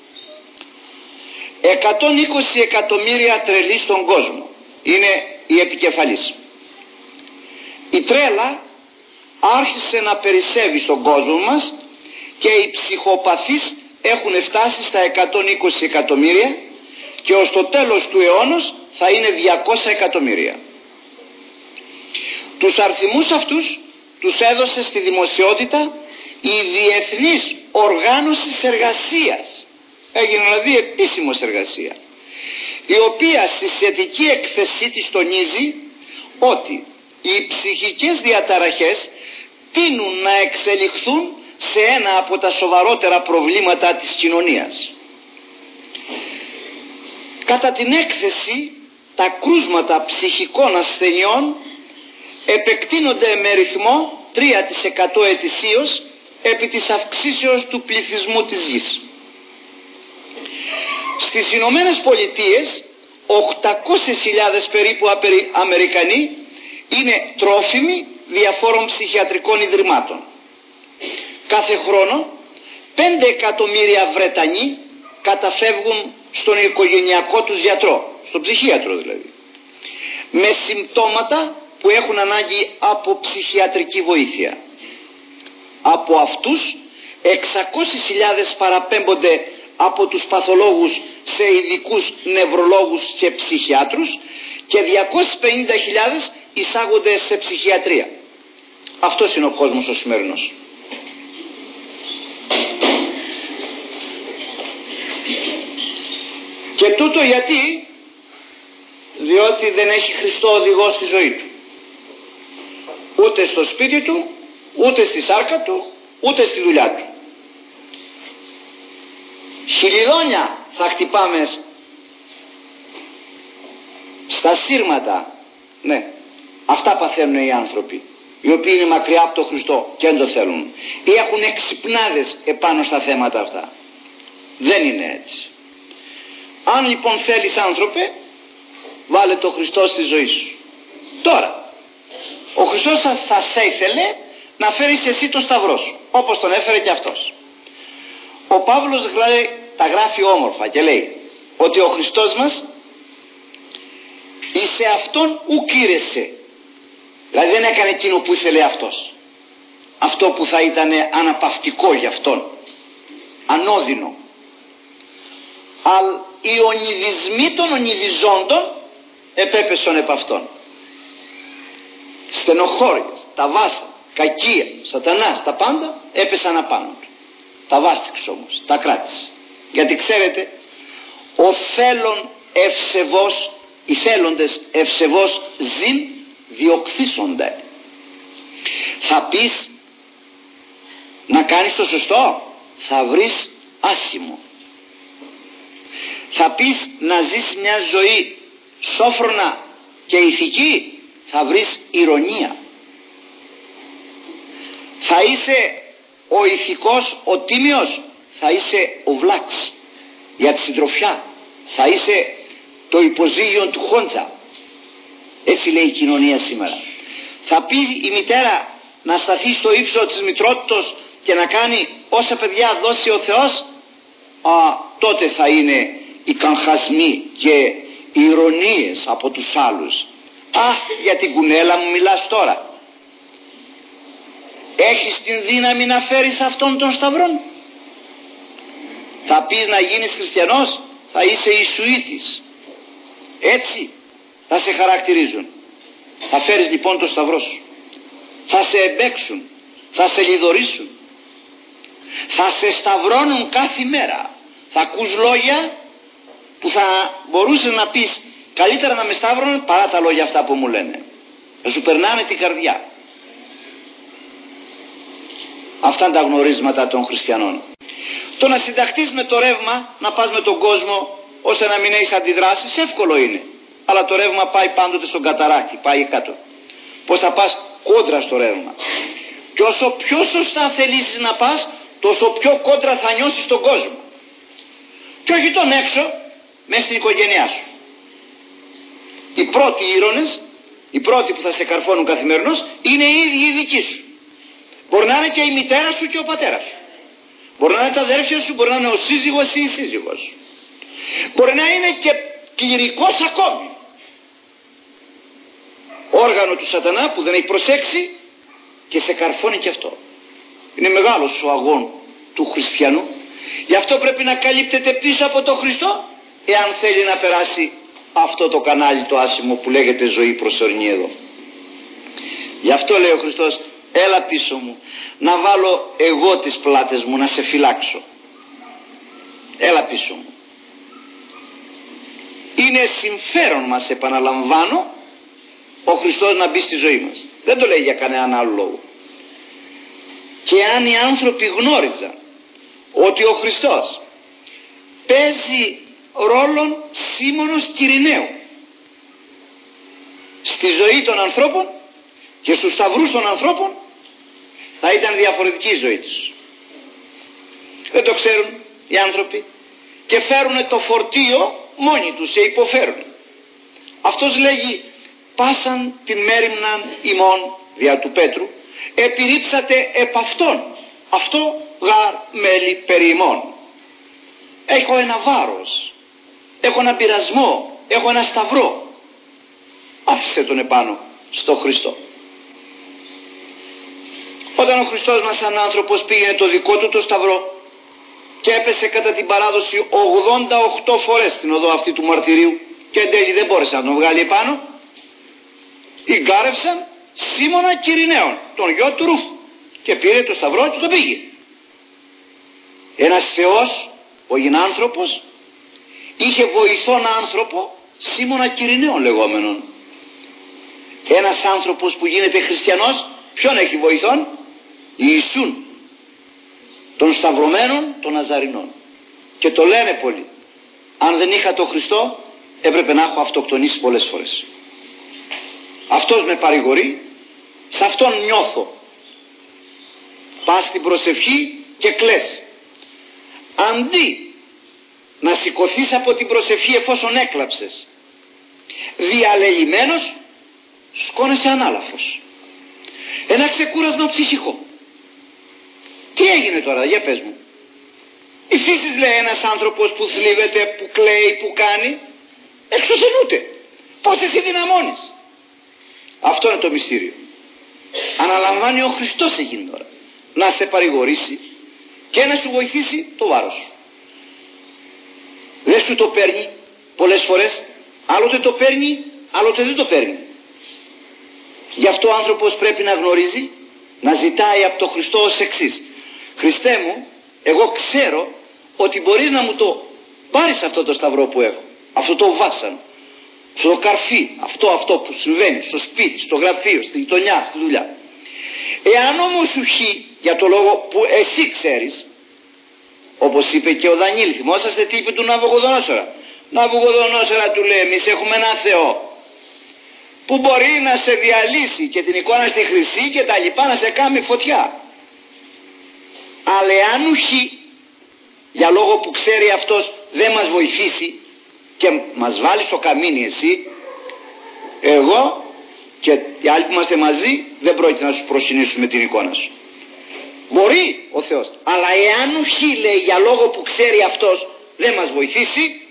εκατόν είκοσι εκατομμύρια τρελοί στον κόσμο είναι η επικεφαλής. Η τρέλα άρχισε να περισσεύει στον κόσμο μας και οι ψυχοπαθείς έχουν φτάσει στα εκατόν είκοσι εκατομμύρια και ως το τέλος του αιώνος θα είναι διακόσια εκατομμύρια. Τους αριθμούς αυτούς τους έδωσε στη δημοσιότητα η Διεθνής Οργάνωση Εργασίας. Έγινε δηλαδή επίσημος εργασία, η οποία στη σχετική έκθεσή της τονίζει ότι οι ψυχικές διαταραχές τείνουν να εξελιχθούν σε ένα από τα σοβαρότερα προβλήματα της κοινωνίας. Κατά την έκθεση, τα κρούσματα ψυχικών ασθενειών επεκτείνονται με ρυθμό τρία τοις εκατό ετησίως επί της αυξήσεως του πληθυσμού της γης. Στις Ηνωμένες Πολιτείες οκτακόσιες χιλιάδες περίπου Αμερικανοί είναι τρόφιμοι διαφόρων ψυχιατρικών ιδρυμάτων. Κάθε χρόνο πέντε εκατομμύρια Βρετανοί καταφεύγουν στον οικογενειακό τους γιατρό, στον ψυχίατρο δηλαδή, με συμπτώματα που έχουν ανάγκη από ψυχιατρική βοήθεια. Από αυτούς εξακόσιες χιλιάδες παραπέμπονται από τους παθολόγους σε ειδικούς νευρολόγους και ψυχιάτρους και διακόσιες πενήντα χιλιάδες εισάγονται σε ψυχιατρία. Αυτός είναι ο κόσμος ο σημερινός. Και τούτο γιατί? Διότι δεν έχει Χριστό οδηγό στη ζωή του. Ούτε στο σπίτι του, ούτε στη σάρκα του, ούτε στη δουλειά του. Χιλιδόνια θα χτυπάμε στα σύρματα. Ναι, αυτά παθαίνουν οι άνθρωποι οι οποίοι είναι μακριά από τον Χριστό και δεν το θέλουν ή έχουν εξυπνάδες επάνω στα θέματα αυτά. Δεν είναι έτσι. Αν λοιπόν θέλεις άνθρωπε, βάλε το Χριστό στη ζωή σου. Τώρα, ο Χριστός θα, θα σε ήθελε να φέρεις εσύ το σταυρό σου, όπως τον έφερε και αυτός. Ο Παύλος δηλαδή, τα γράφει όμορφα και λέει ότι ο Χριστός μας εις αυτόν ουκ ήρεσε. Δηλαδή δεν έκανε εκείνο που ήθελε αυτός, αυτό που θα ήταν αναπαυτικό για αυτόν, ανώδυνο. Αλλά οι ονειδισμοί των ονειδιζόντων επέπεσαν επ' αυτόν. Στενοχώριες, τα βάσα, κακία, σατανάς, τα πάντα έπεσαν απάνω του. Τα βάστηξε όμως, τα κράτησε. Γιατί ξέρετε, ο θέλων ευσεβώς, οι θέλοντες ευσεβώς ζην διοκτήσονται. Θα πεις να κάνεις το σωστό, θα βρεις άσχημο. Θα πεις να ζεις μια ζωή σόφρονα και ηθική, θα βρεις ηρωνία. Θα είσαι ο ηθικός, ο τίμιος, θα είσαι ο βλάξ για τη συντροφιά, θα είσαι το υποζύγιο του χόντζα. Έτσι λέει η κοινωνία σήμερα. Θα πει η μητέρα να σταθεί στο ύψο της μητρότητος και να κάνει όσα παιδιά δώσει ο Θεός, α, τότε θα είναι οι καγχασμοί και οι ηρωνίες από τους άλλους. Α, για την κουνέλα μου μιλάς τώρα. Έχεις την δύναμη να φέρεις αυτόν τον σταυρόν? Θα πεις να γίνεις χριστιανός, θα είσαι Ιησουήτης. Έτσι θα σε χαρακτηρίζουν. Θα φέρεις λοιπόν το σταυρό σου. Θα σε εμπέξουν, θα σε λιδωρήσουν, θα σε σταυρώνουν κάθε μέρα. Θα ακούς λόγια που θα μπορούσες να πεις καλύτερα να με σταύρωνουν παρά τα λόγια αυτά που μου λένε. Θα σου περνάνε την καρδιά. Αυτά είναι τα γνωρίσματα των χριστιανών. Το να συνταχτείς με το ρεύμα, να πας με τον κόσμο ώστε να μην έχεις αντιδράσεις, εύκολο είναι. Αλλά το ρεύμα πάει πάντοτε στον καταράκτη, πάει κάτω. Πώς θα πας κόντρα στο ρεύμα. Και όσο πιο σωστά θελήσεις να πας, τόσο πιο κόντρα θα νιώσεις τον κόσμο. Και όχι τον έξω, μέσα στην οικογένειά σου. Οι πρώτοι ήρωνες, οι πρώτοι που θα σε καρφώνουν καθημερινώς, είναι οι ίδιοι οι δικοί σου. Μπορεί να είναι και η μητέρα σου και ο πατέρας σου. Μπορεί να είναι τα αδέρφια σου, μπορεί να είναι ο σύζυγος ή η σύζυγος σου. Μπορεί να είναι και κληρικός ακόμη. Όργανο του σατανά που δεν έχει προσέξει και σε καρφώνει και αυτό. Είναι μεγάλος ο αγών του χριστιανού. Γι' αυτό πρέπει να καλύπτεται πίσω από τον Χριστό, εάν θέλει να περάσει αυτό το κανάλι το άσημο που λέγεται ζωή προσωρινή εδώ. Γι' αυτό λέει ο Χριστός, έλα πίσω μου, να βάλω εγώ τις πλάτες μου να σε φυλάξω. Έλα πίσω μου. Είναι συμφέρον μας, επαναλαμβάνω, ο Χριστός να μπει στη ζωή μας. Δεν το λέει για κανέναν άλλο λόγο. Και αν οι άνθρωποι γνώριζαν ότι ο Χριστός παίζει ρόλον Σίμωνος Κυρηναίου στη ζωή των ανθρώπων και στους σταυρούς των ανθρώπων, θα ήταν διαφορετική η ζωή τους. Δεν το ξέρουν οι άνθρωποι και φέρουν το φορτίο μόνοι τους, σε υποφέρουν. Αυτός λέγει, πάσαν την μέριμναν ημών, δια του Πέτρου, επιρρύψατε επ' αυτόν, αυτό γαρ μέλη περί ημών. Έχω ένα βάρος, έχω ένα πειρασμό, έχω ένα σταυρό. Άφησε τον επάνω στο Χριστό. Όταν ο Χριστός μας σαν άνθρωπος πήγαινε το δικό του το σταυρό και έπεσε κατά την παράδοση ογδόντα οκτώ φορές στην οδό αυτή του μαρτυρίου και εν τέλει δεν μπόρεσε να τον βγάλει επάνω, εγκάρευσαν Σίμωνα Κυρηναίων, τον γιο του Ρούφου, και πήρε το σταυρό και το πήγε. Ένας Θεός, ο γινάνθρωπος, είχε βοηθόν άνθρωπο, Σίμωνα Κυρηναίων λεγόμενον. Ένας άνθρωπος που γίνεται χριστιανός, ποιον έχει βοηθόν? Ιησούν, των σταυρωμένων των Ναζαρινών. Και το λένε πολλοί, αν δεν είχα το Χριστό έπρεπε να έχω αυτοκτονήσει πολλές φορές. Αυτός με παρηγορεί, σε αυτόν νιώθω. Πας στην προσευχή και κλαις. Αντί να σηκωθείς από την προσευχή εφόσον έκλαψες Διαλελειμμένος σκόνεσαι ανάλαφρος. Ένα ξεκούρασμα ψυχικό. Τι έγινε τώρα, για πες μου. Η φύση, λέει, ένας άνθρωπος που θλίβεται, που κλαίει, που κάνει, εξωθενούται. Πώς εσύ δυναμώνεις? Αυτό είναι το μυστήριο. Αναλαμβάνει ο Χριστός εκείνη τώρα να σε παρηγορήσει και να σου βοηθήσει το βάρος σου. Δεν σου το παίρνει πολλές φορές, άλλοτε το παίρνει, άλλοτε δεν το παίρνει. Γι' αυτό ο άνθρωπος πρέπει να γνωρίζει, να ζητάει από τον Χριστό ως εξής: Χριστέ μου, εγώ ξέρω ότι μπορείς να μου το πάρεις αυτό το σταυρό που έχω, αυτό το βάσανο, αυτό το καρφί, αυτό, αυτό που συμβαίνει στο σπίτι, στο γραφείο, στη γειτονιά, στη δουλειά. Εάν όμως σου χει, για το λόγο που εσύ ξέρεις, όπως είπε και ο Δανιήλ, θυμόσαστε τι είπε του Ναβουχοδονόσορα? Ναβουχοδονόσορα, του λέει, εμείς έχουμε ένα Θεό που μπορεί να σε διαλύσει και την εικόνα στη χρυσή και τα λοιπά, να σε κάνει φωτιά. Αλλά εάν ουχή, για λόγο που ξέρει αυτός, δεν μας βοηθήσει και μας βάλει στο καμίνι εσύ, εγώ και οι άλλοι που είμαστε μαζί δεν πρόκειται να σου προσυνήσουμε την εικόνα σου. Μπορεί ο Θεός, αλλά εάν ουχή, λέει, για λόγο που ξέρει αυτός, δεν μας βοηθήσει,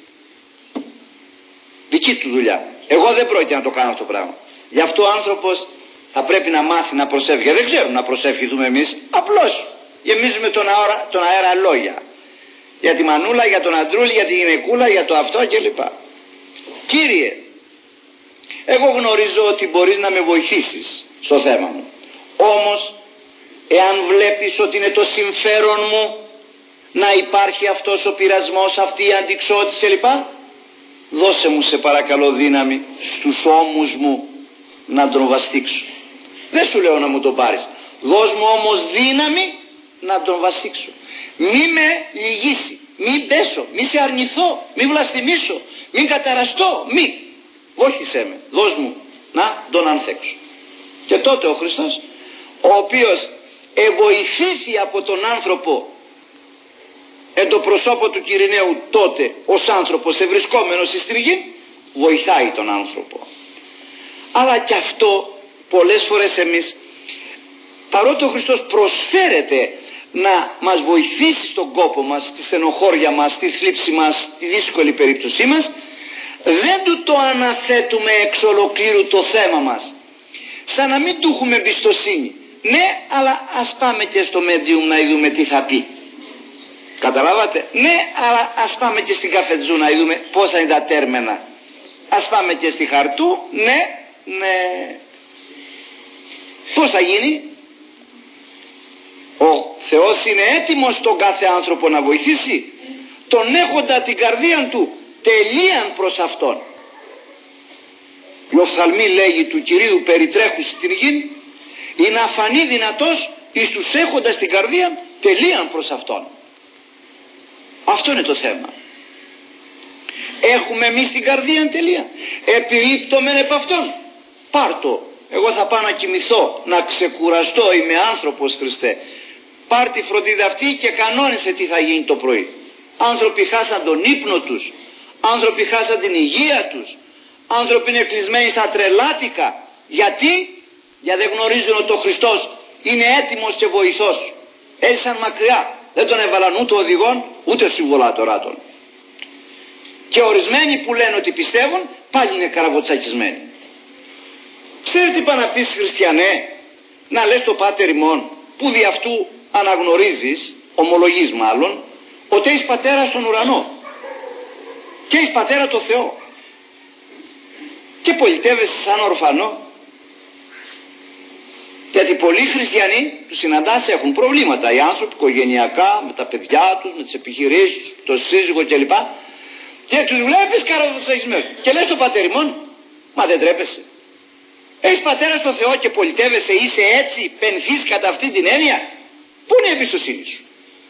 δική του δουλειά. Εγώ δεν πρόκειται να το κάνω αυτό το πράγμα. Γι' αυτό ο άνθρωπος θα πρέπει να μάθει να προσεύχει. Δεν ξέρουμε να προσεύχηθούμε εμείς, απλώς γεμίζουμε τον αέρα, τον αέρα λόγια. Για τη μανούλα, για τον αντρούλη, για τη γυναικούλα, για το αυτό κλπ. Κύριε, εγώ γνωρίζω ότι μπορείς να με βοηθήσεις στο θέμα μου. Όμως, εάν βλέπεις ότι είναι το συμφέρον μου να υπάρχει αυτός ο πειρασμός, αυτή η αντιξότηση κλπ, δώσε μου σε παρακαλώ δύναμη στους ώμους μου να τον βαστίξω. Δεν σου λέω να μου το πάρεις, δώσ' μου όμως δύναμη να τον βαστίξω. Μη με λυγίσει, μη πέσω, μη σε αρνηθώ, μη βλαστημίσω, μην καταραστώ, μη. Βόηθησέ με, δώσ' μου να τον ανθέξω. Και τότε ο Χριστός, ο οποίος εβοηθήθη από τον άνθρωπο εν το προσώπο του Κυριναίου, τότε ως άνθρωπος ευρισκόμενος στην γη, βοηθάει τον άνθρωπο. Αλλά και αυτό πολλές φορές εμείς, παρότι ο Χριστός προσφέρεται να μας βοηθήσει στον κόπο μας, στη στενοχώρια μας, στη θλίψη μας, στη δύσκολη περίπτωσή μας, δεν του το αναθέτουμε εξ ολοκλήρου το θέμα μας, σαν να μην του έχουμε εμπιστοσύνη. Ναι, αλλά ας πάμε και στο medium να δούμε τι θα πει. Καταλάβατε? Ναι, αλλά ας πάμε και στην καφετζού να δούμε πόσα είναι τα τέρμενα. Ας πάμε και στη χαρτού. Ναι, ναι. Πώς θα γίνει? Ο Θεός είναι έτοιμος τον κάθε άνθρωπο να βοηθήσει, τον έχοντα την καρδία του τελείαν προς Αυτόν. Η οφθαλμή, λέγει, του Κυρίου περιτρέχουν στην γη, είναι αφανή δυνατός εις τους έχοντας την καρδία τελείαν προς Αυτόν. Αυτό είναι το θέμα. Έχουμε εμείς την καρδία τελεία? Επιρρύπτομεν επ' Αυτόν? Πάρτο. Εγώ θα πάω να κοιμηθώ, να ξεκουραστώ, είμαι άνθρωπος, Χριστέ. Πάρ' τη φροντίδα αυτή και κανόνισε τι θα γίνει το πρωί. Άνθρωποι χάσαν τον ύπνο τους, άνθρωποι χάσαν την υγεία τους, άνθρωποι είναι κλεισμένοι στα τρελάτικα. Γιατί? Γιατί δεν γνωρίζουν ότι ο Χριστός είναι έτοιμος και βοηθός. Έζησαν μακριά, δεν τον έβαλαν ούτε οδηγόν ούτε συμβολάτοράτων. Και ορισμένοι που λένε ότι πιστεύουν πάλι είναι καραβοτσακισμένοι. Ξέρεις τι πάνε να πεις, χριστιανέ? Να λες το Πάτερ ημών, που δι' αυτού αναγνωρίζεις, ομολογείς μάλλον, ότι έχεις πατέρα στον ουρανό και έχεις πατέρα το Θεό και πολιτεύεσαι σαν ορφανό. Γιατί πολλοί χριστιανοί τους συναντάς, έχουν προβλήματα οι άνθρωποι οικογενειακά, με τα παιδιά τους, με τις επιχειρήσεις, το σύζυγο κλπ. Και τους βλέπεις καραβοτσακισμένους και λες το Πατέρ ημών, μα δεν τρέπεσαι? Έχεις πατέρα στο Θεό και πολιτεύεσαι, είσαι έτσι, πενθείς κατά αυτή την έννοια? Πού είναι η εμπιστοσύνη σου?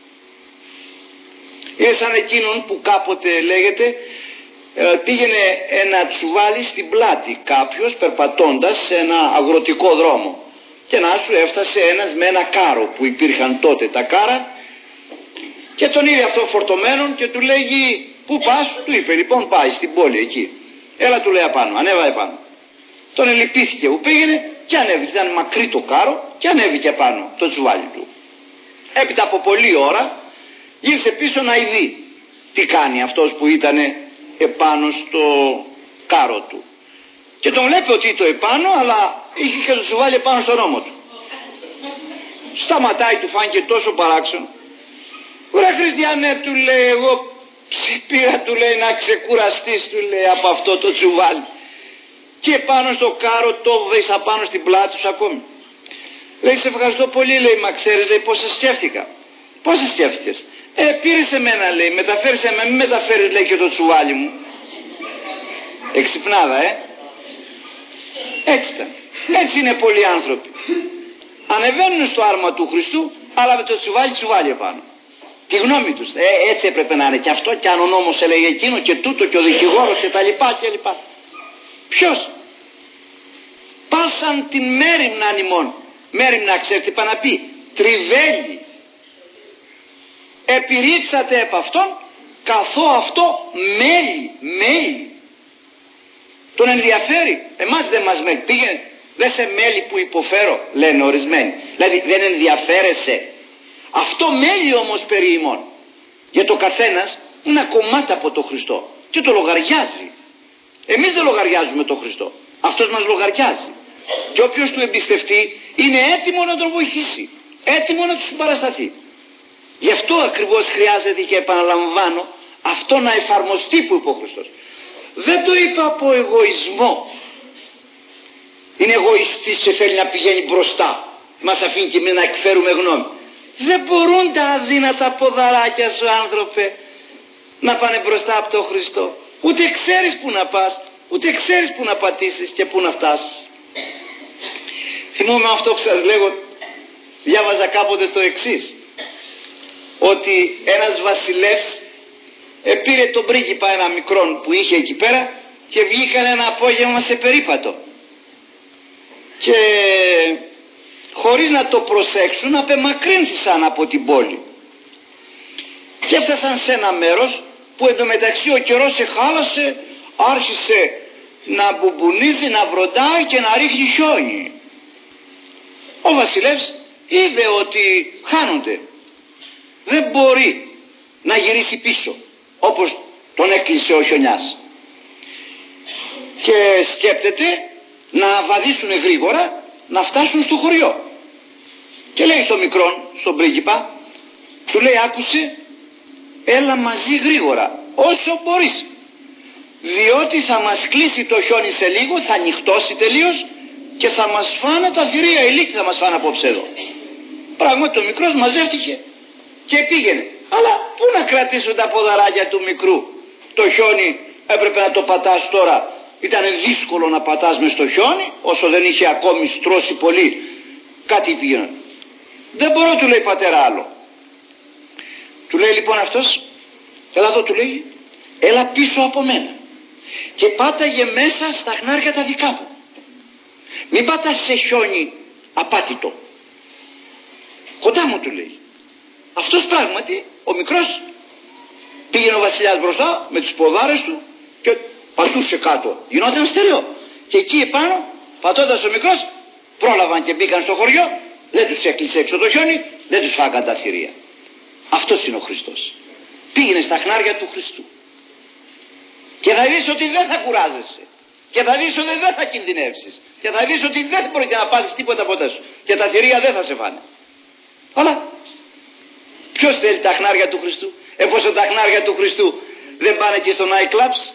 Είναι σαν εκείνον που κάποτε, λέγεται, πήγαινε ένα τσουβάλι στην πλάτη κάποιος περπατώντας σε ένα αγροτικό δρόμο και να σου έφτασε ένας με ένα κάρο, που υπήρχαν τότε τα κάρα, και τον είδε αυτό φορτωμένον και του λέγει, πού πας? Του είπε, λοιπόν, πάει στην πόλη εκεί. Έλα, του λέει απάνω, ανέβα επάνω. Τον ελυπήθηκε που πήγαινε και ανέβηκε. Ήταν μακρύ το κάρο και ανέβηκε πάνω το τσουβάλι του. Έπειτα από πολλή ώρα ήρθε πίσω να ειδεί τι κάνει αυτός που ήταν επάνω στο κάρο του. Και τον βλέπει ότι το επάνω, αλλά είχε και το τσουβάλι επάνω στον ώμο του. Σταματάει, του φάνηκε τόσο παράξενο. Ωραία Χριστιανέ, του λέει, εγώ σε πήρα, του λέει, να ξεκουραστείς, του λέει, από αυτό το τσουβάλι. Και πάνω στο κάρο το βέσα πάνω στην πλάτη σου ακόμη. Λέει, σε ευχαριστώ πολύ, λέει, μα ξέρεις, λέει, πώς σε σκέφτηκα. Πώς σε σκέφτηκες? Ε, πήρες εμένα, λέει, μεταφέρεις εμένα, μην μεταφέρεις, λέει, και το τσουβάλι μου. Εξυπνάδα, ε. Έτσι ήταν. Έτσι είναι πολλοί άνθρωποι. Ανεβαίνουν στο άρμα του Χριστού, αλλά με το τσουβάλι τσουβάλι επάνω. Τη γνώμη τους. Ε, έτσι έπρεπε να είναι και αυτό, και αν ο νόμος έλεγε εκείνο και τούτο και ο δικηγόρος και τα λοιπά και λοιπά. Ποιος? Πάσαν την μέριμνα νημών. Μέριμνα, ξέρετε τι πάει να πει? Τριβέλη. Επιρρήψατε επ' αυτόν καθώ αυτό μέλι, μέλι. Τον ενδιαφέρει? Εμάς δεν μας μέλει. Πήγαινε, δεν σε μέλι που υποφέρω, λένε ορισμένοι. Δηλαδή δεν ενδιαφέρεσαι. Αυτό μέλει όμως περί ημών. Για το καθένας είναι ένα κομμάτι από το Χριστό και το λογαριάζει. Εμείς δεν λογαριάζουμε το Χριστό, αυτός μας λογαριάζει. Και όποιος του εμπιστευτεί είναι έτοιμο να τον βοηθήσει, έτοιμο να του συμπαρασταθεί. Γι' αυτό ακριβώς χρειάζεται, και επαναλαμβάνω, αυτό να εφαρμοστεί που είπε ο Χριστός. Δεν το είπα από εγωισμό. Είναι εγωιστής και θέλει να πηγαίνει μπροστά, μας αφήνει και εμείς να εκφέρουμε γνώμη. Δεν μπορούν τα αδύνατα ποδαράκια σου, άνθρωπε, να πάνε μπροστά από τον Χριστό. Ούτε ξέρεις που να πας, ούτε ξέρεις που να πατήσεις και που να φτάσεις. Θυμούμαι αυτό που σας λέγω, διάβαζα κάποτε το εξής, ότι ένας βασιλεύς πήρε τον πρίγκιπα ένα μικρόν που είχε εκεί πέρα και βγήκαν ένα απόγευμα σε περίπατο. Και χωρίς να το προσέξουν απεμακρύνθησαν από την πόλη και έφτασαν σε ένα μέρος που εντωμεταξύ ο καιρός εχάλασε, άρχισε να μπουμπουνίζει, να βροντάει και να ρίχνει χιόνι. Ο βασιλεύς είδε ότι χάνονται, δεν μπορεί να γυρίσει πίσω όπως τον έκλεισε ο χιονιάς, και σκέπτεται να βαδίσουν γρήγορα να φτάσουν στο χωριό. Και λέει στο μικρόν, στον πρίγκιπα, του λέει, άκουσε, έλα μαζί γρήγορα όσο μπορείς, διότι θα μας κλείσει το χιόνι σε λίγο, θα νυχτώσει τελείως και θα μας φάνε τα θηρία, οι λύκοι θα μας φάνε απόψε εδώ. Πράγματι ο μικρός μαζεύτηκε και πήγαινε. Αλλά πού να κρατήσουν τα ποδαράκια του μικρού? Το χιόνι έπρεπε να το πατάς τώρα. Ήταν δύσκολο να πατάς μες στο χιόνι, όσο δεν είχε ακόμη στρώσει πολύ. Κάτι πήγαινε. Δεν μπορώ, του λέει, πατέρα, άλλο. Του λέει λοιπόν αυτός, έλα εδώ, του λέει, έλα πίσω από μένα και πάταγε μέσα στα χνάρια τα δικά μου. Μην πατάς σε χιόνι απάτητο. Κοντά μου, του λέει. Αυτός πράγματι, ο μικρός, πήγαινε ο βασιλιάς μπροστά με τους ποδάρες του και πατούσε κάτω. Γινόταν στερεό. Και εκεί επάνω, πατώντας ο μικρός, πρόλαβαν και μπήκαν στο χωριό, δεν τους έκλεισε έξω το χιόνι, δεν τους φάγαν τα θηρία. Αυτός είναι ο Χριστός. Πήγαινε στα χνάρια του Χριστού και θα δεις ότι δεν θα κουράζεσαι, και θα δεις ότι δεν θα κινδυνεύσεις, και θα δεις ότι δεν πρόκειται να πάθεις τίποτα ποτέ σου, και τα θηρία δεν θα σε φάνε. Αλλά ποιος θέλει τα χνάρια του Χριστού, εφόσον τα χνάρια του Χριστού δεν πάνε και στο night clubs,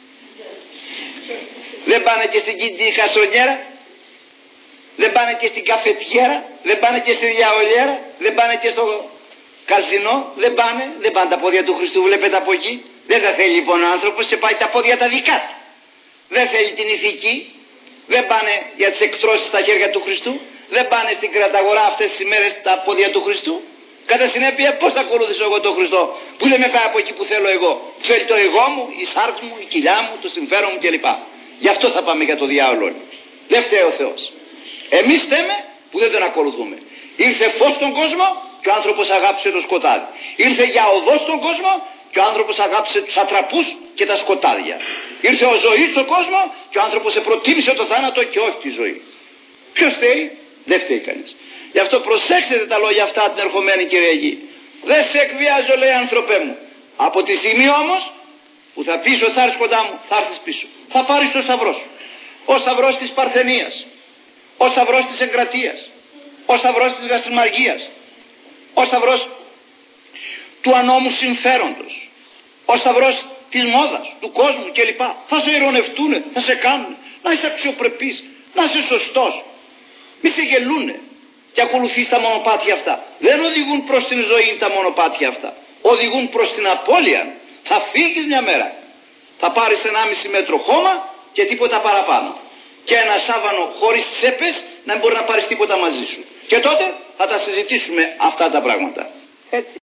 δεν πάνε και στην κασονιέρα, δεν πάνε και στην καφετιέρα, δεν πάνε και στη διαολιέρα, δεν πάνε και στο καζινό, δεν πάνε, δεν πάνε τα πόδια του Χριστού, βλέπετε από εκεί. Δεν θα θέλει λοιπόν ο άνθρωπος και πάει τα πόδια τα δικά του. Δεν θέλει την ηθική, δεν πάνε για τις εκτρώσεις στα χέρια του Χριστού, δεν πάνε στην κραταγορά αυτές τις ημέρες τα πόδια του Χριστού. Κατά συνέπεια, πώς θα ακολουθήσω εγώ τον Χριστό που δεν με πάει από εκεί που θέλω εγώ? Θέλει το εγώ μου, η σάρξ μου, η κοιλιά μου, το συμφέρον μου κλπ. Γι' αυτό θα πάμε για το διάολο. Δεν φταίει ο Θεός. Εμείς φταίμε που δεν τον ακολουθούμε. Ήρθε φως στον κόσμο και ο άνθρωπος αγάπησε το σκοτάδι. Ήρθε για οδό στον κόσμο και ο άνθρωπος αγάπησε τους ατραπούς και τα σκοτάδια. Ήρθε ο ζωή στον κόσμο και ο άνθρωπος προτίμησε το θάνατο και όχι τη ζωή. Ποιος φταίει? Δεν φταίει κανείς. Γι' αυτό προσέξτε τα λόγια αυτά την ερχομένη Κυριακή. Δεν σε εκβιάζω, λέει, άνθρωπέ μου. Από τη στιγμή όμως που θα πεις ότι θα έρθεις κοντά μου, θα έρθεις πίσω. Θα πάρεις το σταυρό σου. Ο σταυρός της Παρθενίας, ο σταυρός της Εγκρατείας, ο σταυρός της Γαστριμαργίας, ο σταυρός του ανώμου συμφέροντος, ο σταυρός της μόδας, του κόσμου κλπ. Θα σε ειρωνευτούνε, θα σε κάνουν. Να είσαι αξιοπρεπής, να είσαι σωστός. Μη σε γελούνε και ακολουθείς τα μονοπάτια αυτά. Δεν οδηγούν προς την ζωή τα μονοπάτια αυτά. Οδηγούν προς την απώλεια. Θα φύγεις μια μέρα. Θα πάρεις ενάμιση μέτρο χώμα και τίποτα παραπάνω. Και ένα σάβανο χωρίς τσέπες να μην μπορεί να πάρεις τίποτα μαζί σου. Και τότε θα τα συζητήσουμε αυτά τα πράγματα. Έτσι.